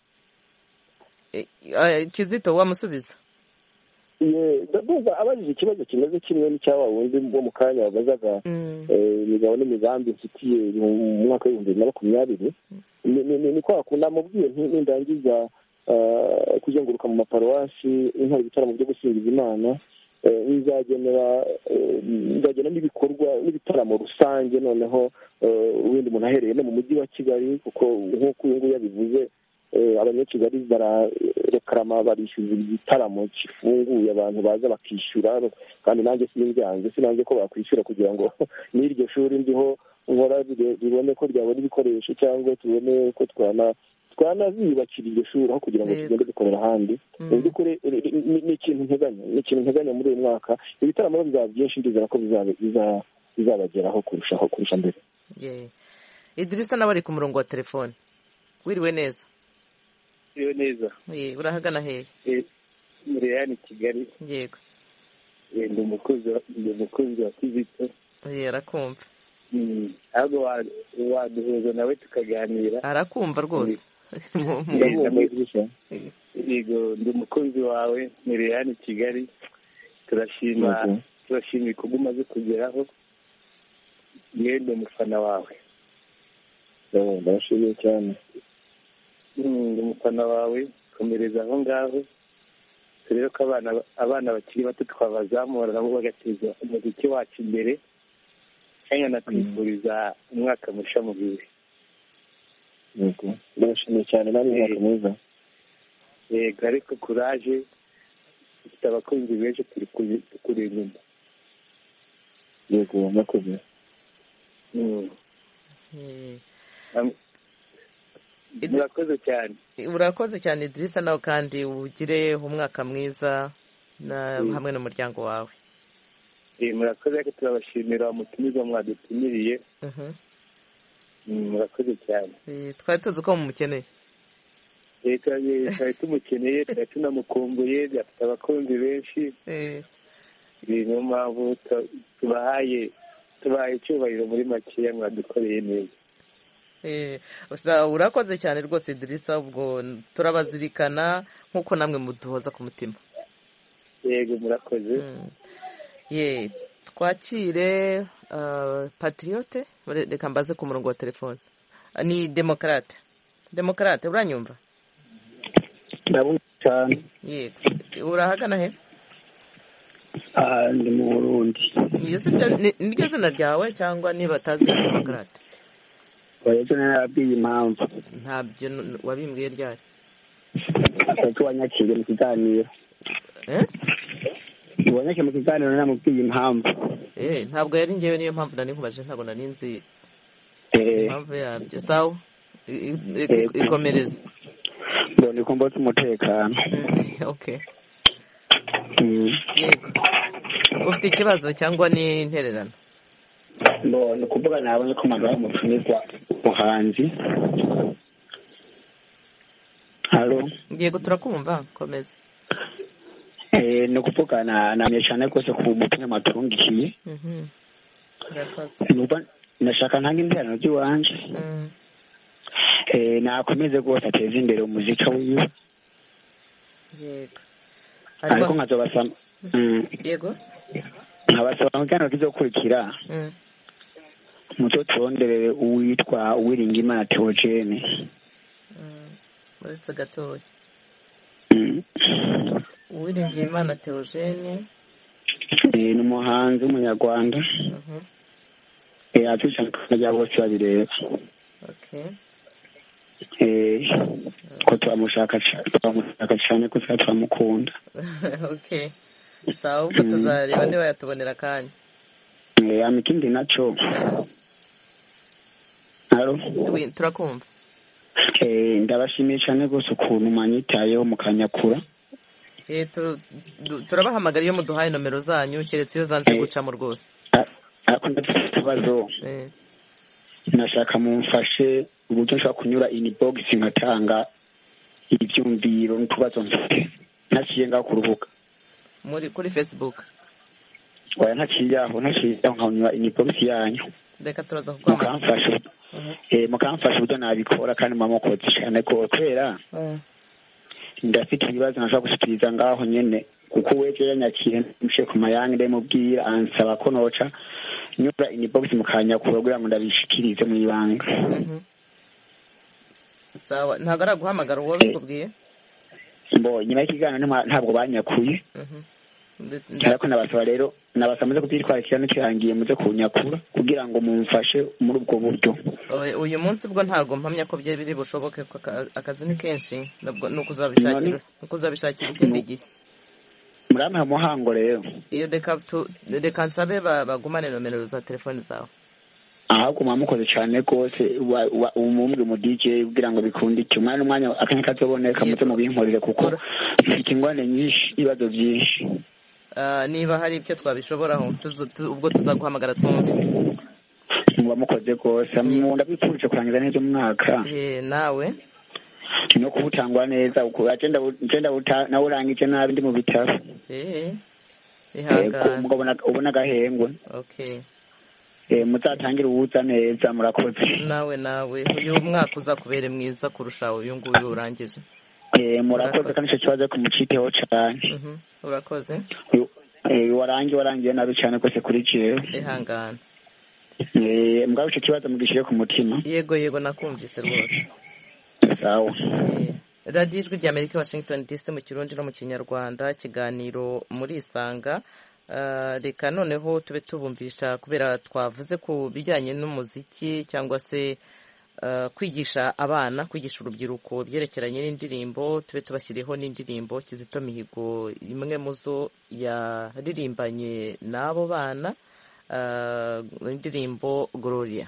Kizito wamusubiza? Ndumva abajije ikibazo kimeze kimwe n'icyawa wundi wo mu kanya wabazaga imigabo n'imigambi mfitiye mu mwaka w'2020. Ni kwa akunda mubwiye ntindangiza kuzenguruka mu maparuwasi intara ibitaramo byo gusingiza Imana, nzagena n'ibikorwa n'ibitaramo rusange, noneho ubundi umuntu ahereye no mu mujyi wa Kigali, kuko nk'uko uyu nguyu yabivuze abanyakigali bararekarama, barishyuza igitaramo kifunguye, abantu baza bakishyura, kandi nanjye sinange ko bakwishyura kugira ngo n'iryo shuri ndiho nkora ribone ko ryabona ibikoresho, cyangwa tubone ko twanaziyubakira iryo shuri aho kugira ngo tugende dukorera ahandi. Mu by'ukuri ni ikintu nteganya muri uyu mwaka. Ibitaramo bizaba byinshi, ndizera ko bizabageraho kurusha mbere. Idrissa nawe ari ku murongo wa telefone. Wiriwe neza? Iyo neza. Urahagana hehe? Muri yani Kigali. Yego. Ndi umukozi wa Kizito. Arakumva. Ahubwo waduhuza nawe tukaganira. Arakumva rwose. Yego, ndi umukozi wawe muri yani Kigali. turashima ibikorwa umaze kugeraho, mwende umufana wawe. Ndabashimiye cyane. Umufana wawe komereza aho ngaho, turebe ko abana bakiri bato twabazamura nabo bagateza umuziki wacu imbere, kandi nanakwifuriza umwaka mushya muhire. Ndabashimiye cyane, nawe umwaka mwiza. Yego, ariko kuraje, dufite abakunzi benshi tukuri inyuma. Yego, murakoze. Murakoze cyane. Urakoze cyane Idrissa, nawe kandi ugire umwaka mwiza hamwe n'umuryango wawe. Murakoze, ariko turabashimira umutumirwa mwadutumiriye. Murakoze cyane. Twari tuzi ko mumukeneye. Twari tumukeneye, twari tunamukumbuye, afite abakunzi benshi. Niyo mpamvu tubahaye icyubahiro muri makeya, mwadukoreye neza. Urakoze cyane rwose Idrissa, ubwo turabazirikana nk'uko namwe muduhoza ku mutima. Yego, murakoze. Twakire Patriote, reka mbaze ku murongo wa telefone. Ni Demokrate. Demokrate, uranyumva? Ndabona cyane. Yego, urahagana he? Ndi mu Burundi. Niryo zina ryawe cyangwa niba atazi Demokrate? Oya, nabwiye impamvu. Ntabyo wabimbwiye ryari? Kuko wanyakiriye mu kiganiro. Wanyakiriye mu kiganiro namubwiye impamvu. Ntabwo yari ngewe, niyo mpamvu nari nkubaje, ntabwo nari nzi impamvu yabyo. Sawa, ikomereze. Mbona ko mbotse umutekano. Okay. Yego, ufite ikibazo cyangwa ni intererano? Ni ukuvuga nabonye ko magara umutumirwa umuhanzi. Halo? Yego, turakumva, komeza. Ni ukuvuga namye cyane rwose ku mutima matungikiye. Nashaka ntange intererano ry'iwanje. Nakomeze rwose ateze imbere umuziki wiwe. Yego. Ariko nkazobasaba. Yego. Nkabasaba mu kiganiro kizokurikira. Muco turondere uwitwa Uwiringiyimana Theogene. Uretse gatoya. Uwiringiyimana Theogene ni umuhanzi w'umunyarwanda. Atusha kujya bose babireba. Okay. Ko turamushaka cyane ko turamukunda. Okay. Sawa, ubwo tuzareba niba yatubonera akanya. Amikindi naco. Halo? Turakumva. Ndabashimiye cyane rwose ukuntu mwanyitayeho mukanyakura. Turabahamagara iyo muduhaye nomero zanyu, keretse iyo zanze gucamo rwose. Ariko ndafite ikibazo. Nashaka mumfashe uburyo nshaka kunyura inbox nkatanga ibyumviro n'utubazo mfite. Ntaciye ngaho ku rubuga. Kuri Facebook. Oya, ntaciye aho nkanyura inbox yanyu. Reka turaza kukwamamaza. Mukamfasha uburyo nabikora kandi mwamukoze cyane ko kwera. Ndafite ibibazo nashaka gushikiriza ngaho nyene, kuko weje yanyakiye mushe ku mayange ndemubwira ansaba ko noca nyura inbox mukanyakura kugira ngo ndabishikirize mu ibanga. Sawa, ntago araguhamagara uwo bikubwiye? Nyuma y'ikiganiro ntabwo banyakuye. Ariko nabasaba rero, nabasamaze kubyitwarikira n'ikirangiye muze kunyakura kugira ngo mumfashe muri ubwo buryo. Uyu munsi bwo ntago mpamya ko bye biri bushoboke, akazi ni kenshi, nukuzabishakira ikindi gihe. Murama muhango rero. Iyo reka nsabe bagumane nomero za telefoni zawe. Ahubwo mwamukoze cyane rwose, umumbwe mu DJ kugira ngo bikundike umwanya akanya kazoboneka muze mu binkorere kuko mfite ingwane nyinshi, ibibazo byinshi. Niba hari ibyo twabishoboraho ubwo tuzaguhamagara twumve. Mwamukoze rwose, ndabifurije kurangiza neza umwaka. Nawe no kubutangwa neza uko agenda nawe urangije nabi ndi mu bitaro. Ihangana ubona gahengwe. Okay. Muzatangira uwuza neza, murakoze. Nawe uyu mwaka uzakubere mwiza kurusha uyu nguyu urangije. Murakoze kandi icyo kibazo kumuciteho cyane. Urakoze. warangiye nabi cyane rwose kuri jewe ihangana mbwa icyo kibazo mugishyire ku mutima. Yego nakumvise rwose. Sawa. radiyo ijwi rya Amerika Washington DC mu Kirundi no mu Kinyarwanda, ikiganiro muri Isanga. Reka noneho tube tubumvisha, kubera twavuze ku bijyanye n'umuziki cyangwa se kwigisha abana, kwigisha urubyiruko byerekeranye n'indirimbo, tube tubashyiriyeho n'indirimbo Kizito Mihigo imwe mu zo yaririmbanye n'abo bana, indirimbo Gloria.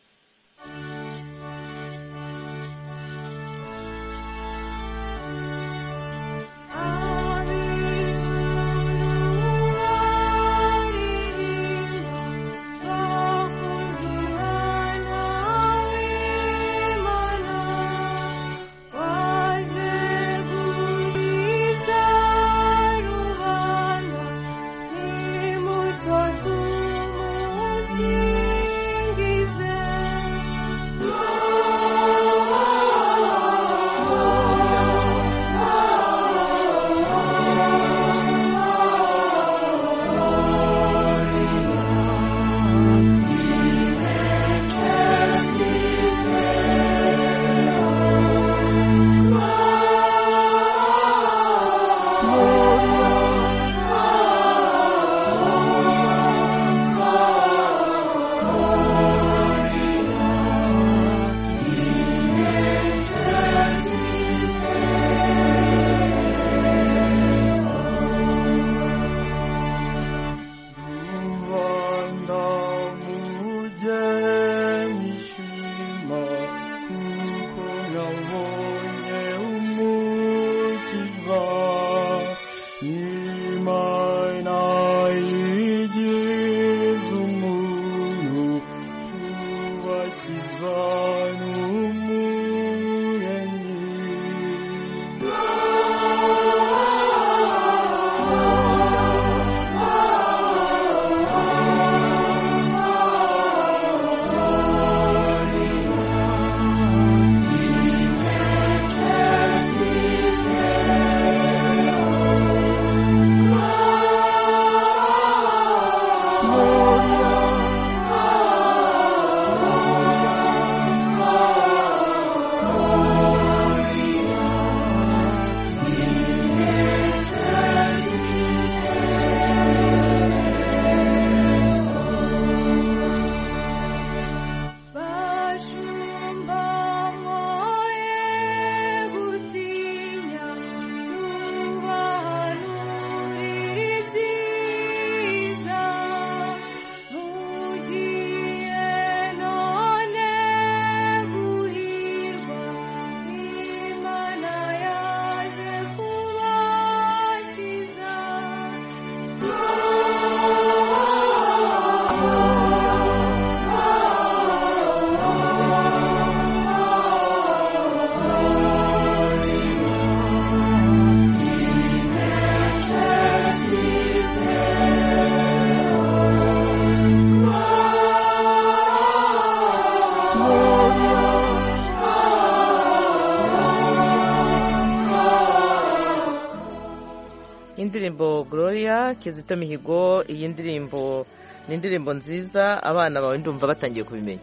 Indirimbo Gloria Kizito Mihigo. Iyi ndirimbo ni indirimbo nziza, abana bawe ndumva batangiye kubimenya.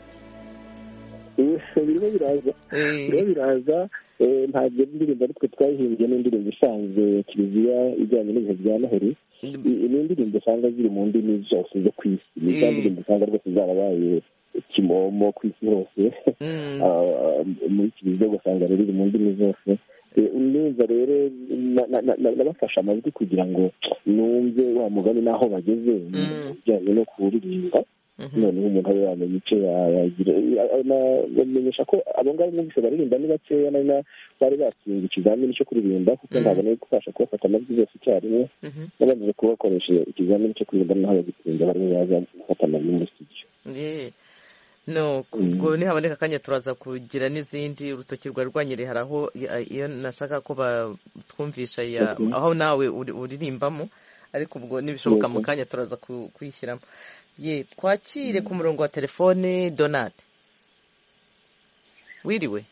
birimo biraza ntabwo indirimbo ariko twayihimbye n'indirimbo isanzwe kiliziya ijyanye n'ibihe bya Noheli. Ni indirimbo usanga ziri mu ndimi zose zo ku isi, ni indirimbo usanga rwose zarabaye kimomo ku isi hose. Muri kiliziya ugasanga riri mu ndimi zose. Neza rero nabafasha amajwi kugira ngo numve wa mugani n'aho bageze mu bijyanye no kuririmba. Noneho umuntu abe yamenya icyo yagira, bamenyesha ko abo ngabo mwumvise baririmba ni bakeya, bari batsinze ikizamini cyo kuririmba, kuko ntabwo nari kubasha kubafata amajwi yose icyarimwe. nabanje kubakoresha ikizamini cyo kuririmba n'aho bagitsinda barimo baza gufata amajwi muri studio. No, ubwo nihaboneka akanya turaza kugira n'izindi. Urutoki rwa rwanyereye haraho iyo nashaka ko batwumvisha aho nawe uririmbamo, ariko ubwo nibishoboka mu kanya turaza kuyishyiramo. Twakire ku murongo wa telefone Donald. Wiriwe?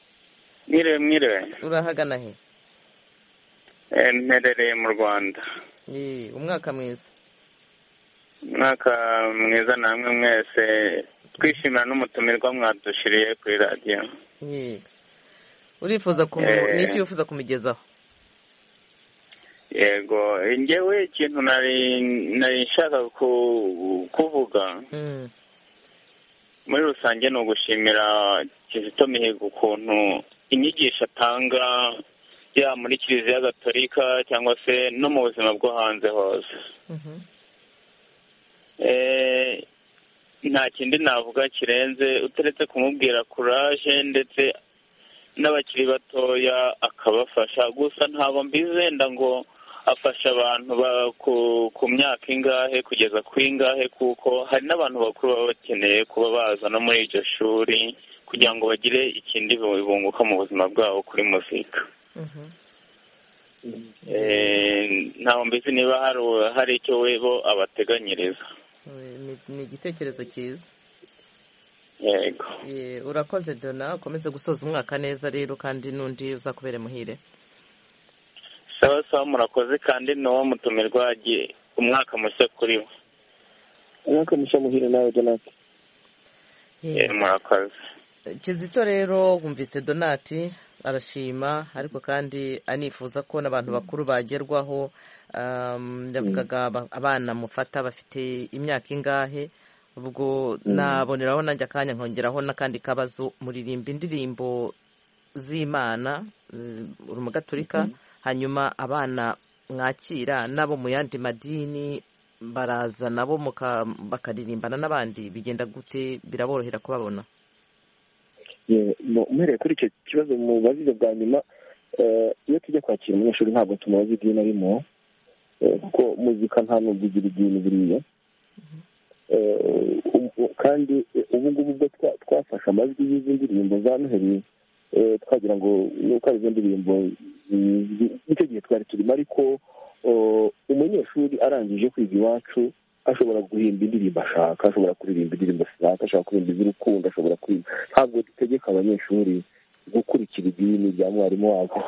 Mwiriwe. Urahagana he? Mperereye mu Rwanda. umwaka mwiza. Umwaka mwiza namwe mwese, twishimira n'umutumirwa mwadushiriye kuri radiyo. Urifuza n'iki wifuza kumugezaho? Yego, njyewe ikintu nari nshaka kuvuga muri rusange ni ugushimira Kizito Mihigo ukuntu inyigisho atanga yaba muri Kiliziya Gatolika cyangwa se no mu buzima bwo hanze hose. Nta kindi navuga kirenze uteretse kumubwira kuraje ndetse n'abakiri batoya akabafasha. Gusa ntabwo mbizenda ngo afasha abantu ku myaka ingahe kugeza ku ingahe, kuko hari n'abantu bakuru baba bakeneye kuba baza no muri iryo shuri kugira ngo bagire ikindi bunguka mu buzima bwabo kuri muzika. Ntabwo mbizi niba hari icyo webo abateganyiriza. Ni igitekerezo cyiza. Yego, urakoze Dona, ukomeze gusoza umwaka neza rero kandi n'undi uzakubere muhire. Sawa murakoze, kandi n'uwo mutumirwa umwaka mushya kuri we. Umwaka mushya muhire nawe Donati. Murakoze. Kizito rero wumvise Donati arashima, ariko kandi anifuza ko n'abantu bakuru bagerwaho. Ndavugaga abana mufata bafite imyaka ingahe, ubwo naboneraho nanjye akanya nkongeraho n'akandi kabazo. muririmba indirimbo z'Imana uri mu Gatolika, hanyuma abana mwakira nabo mu yandi madini baraza nabo bakaririmbana n'abandi, bigenda gute? Biraborohera kubabona? Umereye kuri icyo kibazo mu bazize bwa nyuma, iyo tujya kwakira umunyeshuri ntabwo tumubaza idini arimo, kuko muzika nta nubwo igira idini buriya. Kandi ubu ngubu ubwo twafashe amajwi y'izi ndirimbo za Noheli, twagira ngo nuko ari izo ndirimbo nicyo gihe twari turimo, ariko umunyeshuri arangije kwiga iwacu ashobora guhimba indirimbo ashaka, ashobora kuririmba indirimbo ashaka, ashobora kuririmba iz'urukundo, ashobora kuririmba. Ntabwo dutegeka abanyeshuri gukurikira idini rya mwarimu wabo.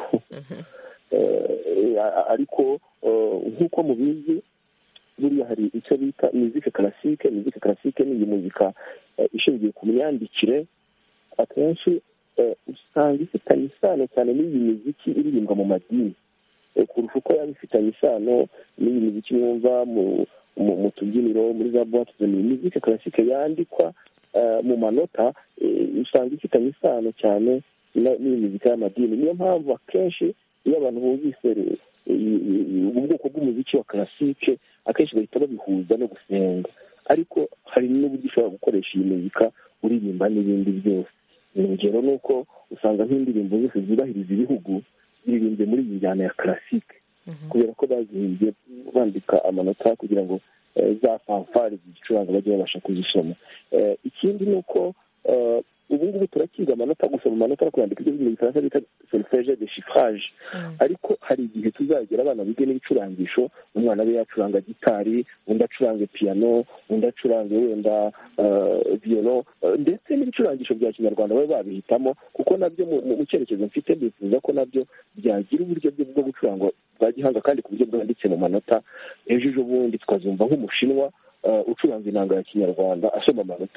Ariko nk'uko mubizi, buriya hari icyo bita muzika classique. Muzika classique ni iyi muzika ishingiye ku myandikire, akenshi usanga ifitanye isano cyane n'iyi miziki iririmbwa mu madini kurusha uko yaba ifitanye isano n'iyi miziki mwumva mu tubyiniro, muri za boîte de nuit. Muzika classique yandikwa mu manota, usanga ifitanye isano cyane n'iyi mizika y'amadini. Niyo mpamvu akenshi iyo abantu bumvise ubwoko bw'umuziki wa classique akenshi bahita babihuza no gusenga, ariko hari n'uburyo ushobora gukoresha iyi muzika uririmba n'ibindi byose. Urugero ni uko usanga nk'indirimbo zose zubahiriza ibihugu ziririmbye muri iyi njyana ya classique, kubera ko bazihimbye bandika amanota kugira ngo za fanfare zicuranga bajye babasha kuzisoma. Ikindi ni uko ubu ngubu turakiga amanota, gusoma amanota no kwandika ibyo mu Gifaransa bita solfège de chiffrage, ariko hari igihe tuzagera abana bige n'ibicurangisho, umwana we yacuranga gitari, undi acuranga piano, undi acuranga wenda violon, ndetse n'ibicurangisho bya Kinyarwanda babe babihitamo, kuko nabyo mu cyerekezo mfite bifuza ko nabyo byagira uburyo bwo gucuranga bwa gihanga kandi ku buryo bwanditse mu manota. Ejo bundi twazumva nk'umushinwa ucuranga inanga ya Kinyarwanda asoma amanota.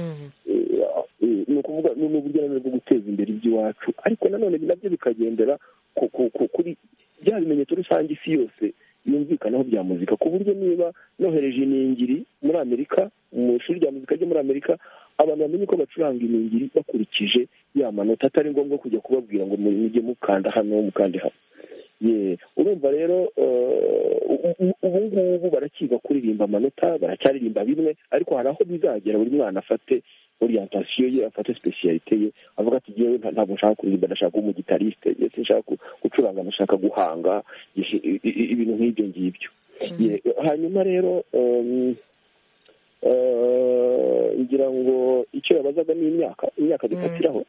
Ni ukuvuga ni uburyo bwo guteza imbere iby'iwacu, ariko nanone nabyo bikagendera kuri bya bimenyetso rusange isi yose yumvikanaho bya muzika, ku buryo niba nohereje iningiri muri Amerika, mu ishuri rya muzika ryo muri Amerika, abantu bamenye ko bacuranga iningiri bakurikije ya manota, atari ngombwa kujya kubabwira ngo mujye mukanda hano mukande hano. Urumva rero ubu ngubu barakiga kuririmba amanota, baracyaririmba bimwe, ariko hari aho bizagera buri mwana afate orientation ye, afate specialité ye, avuga ati jewe ntabwo nshaka kuririmba, ndashaka kuba umugitariste, sinshaka gucuranga, ndashaka guhanga, ibintu nk'ibyo ngibyo. Hanyuma rero ngira ngo icyo yabazaga ni imyaka dufatiraho.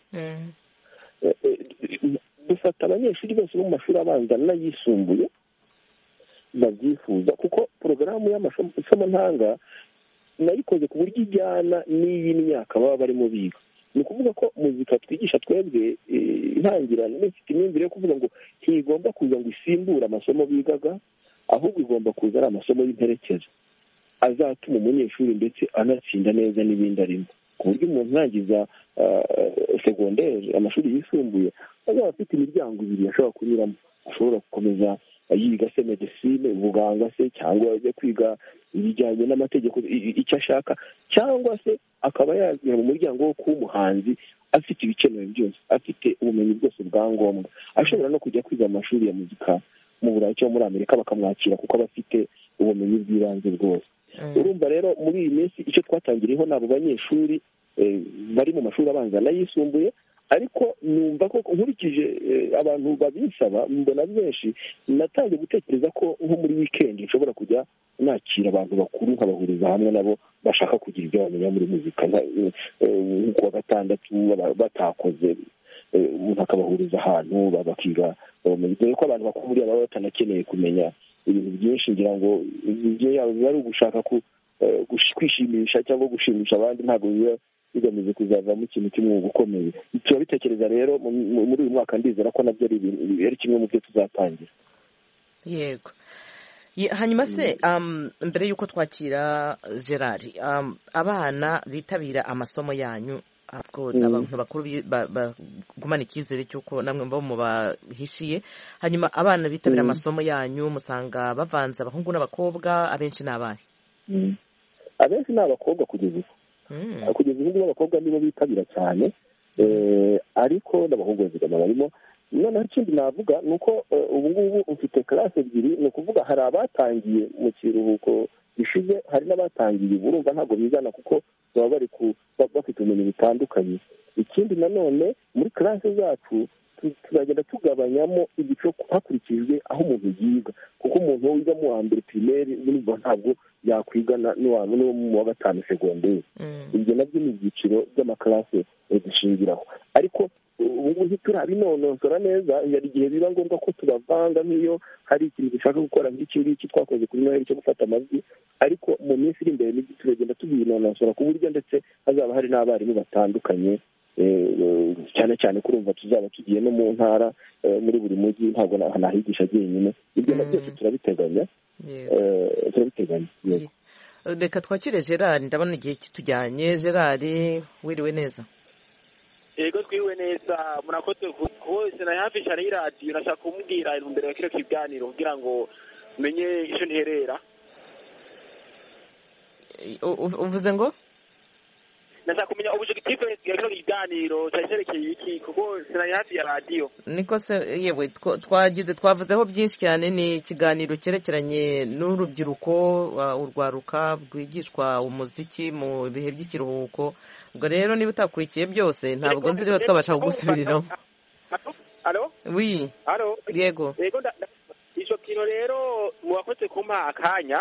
Dufata abanyeshuri bose bo mu mashuri abanza n'ayisumbuye babyifuza, kuko porogaramu y'amasomo ntanga nayikoze ku buryo ijyana n'iyi myaka baba barimo biga. Ni ukuvuga ko muzika twigisha twebwe intangiriro n'ifite imyumvire yo kuvuga ngo ntigomba kuza ngo isimbure amasomo bigaga, ahubwo igomba kuza ari amasomo y'imperekeza azatuma umunyeshuri ndetse anatsinda neza n'ibindi arimo, ku buryo umuntu urangiza segonderi amashuri yisumbuye azaba afite imiryango ibiri ashobora kunyuramo, ashobora gukomeza yiga se medecine ubuganga se, cyangwa ajya kwiga ibijyanye n'amategeko icyo ashaka, cyangwa se akaba yazira mu muryango wo kuba umuhanzi afite ibikenewe byose, afite ubumenyi bwose bwa ngombwa, ashobora no kujya kwiga amashuri ya muzika mu Burayi cyangwa muri Amerika bakamwakira kuko aba afite ubumenyi bw'ibanze bwose. Urumva rero muri iyi minsi icyo twatangiriyeho n'abo banyeshuri bari mu mashuri abanza n'ayisumbuye, ariko numva ko nkurikije abantu babisaba mbona benshi, natangiye gutekereza ko nko muri weekend nshobora kujya nakira abantu bakuru nkabahuriza hamwe nabo bashaka kugira ibyo bamenya muri muzika, kuwa gatandatu batakoze umuntu akabahuriza ahantu bakiga ubumenyi, dore ko abantu bakuru baba batanakeneye kumenya ibintu byinshi, ngira ngo ibyo yabo biba ari ugushaka kwishimisha cyangwa gushimisha abandi, ntabwo biba bigamije kuzavamo ikintu cy'umwuga ukomeye. Turabitekereza rero muri uyu mwaka, ndizera ko nabyo ari kimwe mu byo tuzatangira. Yego. Hanyuma se mbere y'uko twakira Gerard, abana bitabira amasomo yanyu abantu bakuru bagumana icyizere cy'uko namwe mba mu bahishiye, hanyuma abana bitabira amasomo yanyu musanga bavanze abahungu n'abakobwa, abenshi ni abahe? Abenshi ni abakobwa kugeza ubu n'abakobwa nibo bitabira cyane, ariko n'abahungu bazigama barimo. Noneho ikindi navuga ni uko ubu ngubu ufite classe ebyiri, ni ukuvuga hari abatangiye mu kiruhuko gishize, hari n'abatangiye ubu, urumva ntabwo bizana kuko baba bari bafite ubumenyi butandukanye. Ikindi nanone muri classe zacu tuzagenda tugabanyamo igice hakurikijwe aho umuntu yiga, kuko umuntu wiga mu wa mbere primaire ntabwo yakwigana n'uwo mu wa gatanu segonderi. Ibyo nabyo ni ibyiciro by'amaklase dushingiraho, ariko ubu ntiturabinonosora neza. Hari igihe biba ngombwa ko tubavanga nk'iyo hari ikintu dushaka gukora nk'iki ngiki twakoze kuri noheli cyo gufata amajwi, ariko mu minsi iri imbere turagenda tubinonosora ku buryo ndetse hazaba hari n'abarimu batandukanye, cyane cyane kurumva tuzaba tugiye no mu ntara, muri buri mujyi ntabwo nahigisha jyenyine. Ibyo na byose turabiteganya. Reka twakire Gerard, ndabona igihe kitujyanye. Gerard, wiriwe neza? Yego twiwe neza, murakoze rwose. na hafi cyane y'iradiyo nashaka kumubwira intumbero ya kino kiganiro kugira ngo menye icyo nterera. Uvuze ngo nashaka kumenya objective ya kino kiganiro cyerekeye iki, kuko sinari hafi ya radiyo. Niko se yewe twavuzeho byinshi cyane. Ni ikiganiro cyerekeranye n'urubyiruko, urwaruka rwigishwa umuziki mu bihe by'ikiruhuko. Ubwo rero niba utakurikiye byose ntabwo nzi niba twabasha kugusubiriramo. Alo? Oui. Alo? Yego. Yego, icyo kintu rero muwakoze kumpa akanya.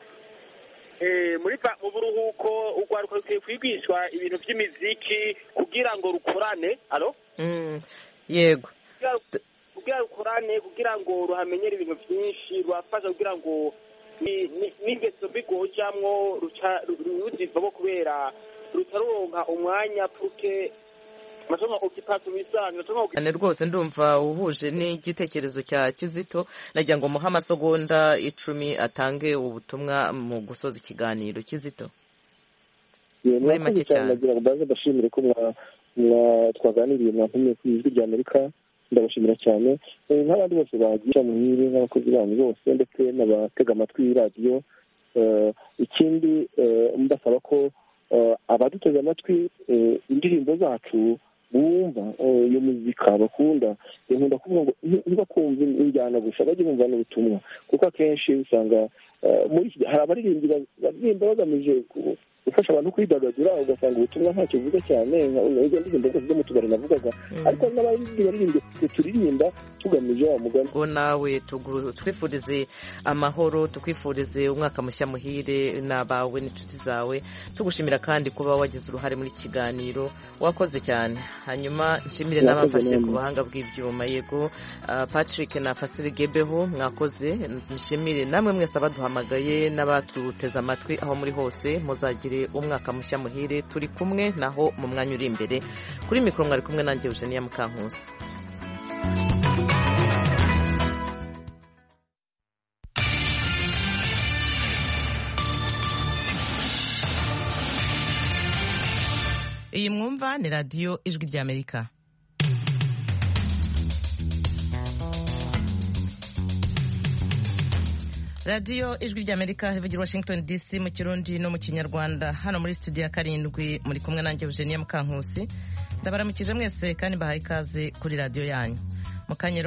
Mu buruhuko urwaruka rukwiye kwigishwa ibintu by'imiziki kugira ngo rukorane. Alo? Yego. Kugira rukorane, kugira ngo ruhamenyere ibintu byinshi, rwafasha kugira ngo n'ingeso mbi rwojamwo ruzivamo kubera rutaronka umwanya puke masonga ukipata bisanga ane rwose. Ndumva uhuje n'igitekerezo cya Kizito. Nagira ngo muha amasegonda 10 atange ubutumwa mu gusoza ikiganiro. Kizito, muri make cyane nagira ngo baze bashimire ko twaganiriye mwantumye ku ijwi rya Amerika. Ndabashimira cyane n'abandi bose bagira muhire n'abakozi banyu bose ndetse n'abatega amatwi radiyo. Ikindi mbasaba ko abaduteze amatwi indirimbo zacu bumva iyo muzika bakunda, nkunda kuvuga ngo ntibakumve injyana gusa, bajye bumva n'ubutumwa, kuko akenshi usanga hari abaririmbyi baririmba bagamije gufasha abantu kwidagadura, ugasanga ubutumwa ntacyo buvuga cyane izo ndirimbo zose zo mu tubari navugaga, ariko n'abandi baririmbye turirimba tugamije wa mugani. Ngo nawe twifurize amahoro, tukwifurize umwaka mushya muhire n'abawe n'inshuti zawe, tugushimira kandi kuba wagize uruhare muri kiganiro. Wakoze cyane. Hanyuma nshimire n'abafashe ku bahanga bw'ibyuma. Yego, Patrick na Fasili Gebeho, mwakoze. Nshimire namwe mwese abaduhamagaye n'abatuteze amatwi aho muri hose. Muzagire umwaka mushya muhire. Turi kumwe naho mu mwanya uri imbere. Kuri mikoro mwari kumwe nanjye Eugenia Mukankusi. iyi mwumva ni radiyo ijwi ry'Amerika. radiyo ijwi ry'Amerika ivugira Washington DC mu Kirundi no mu Kinyarwanda. Hano muri studio ya 7 muri kumwe nanjye Eugenia Mukankusi. Ndabaramukije mwese kandi bahaye ikaze kuri radiyo yanyu. Mukanyero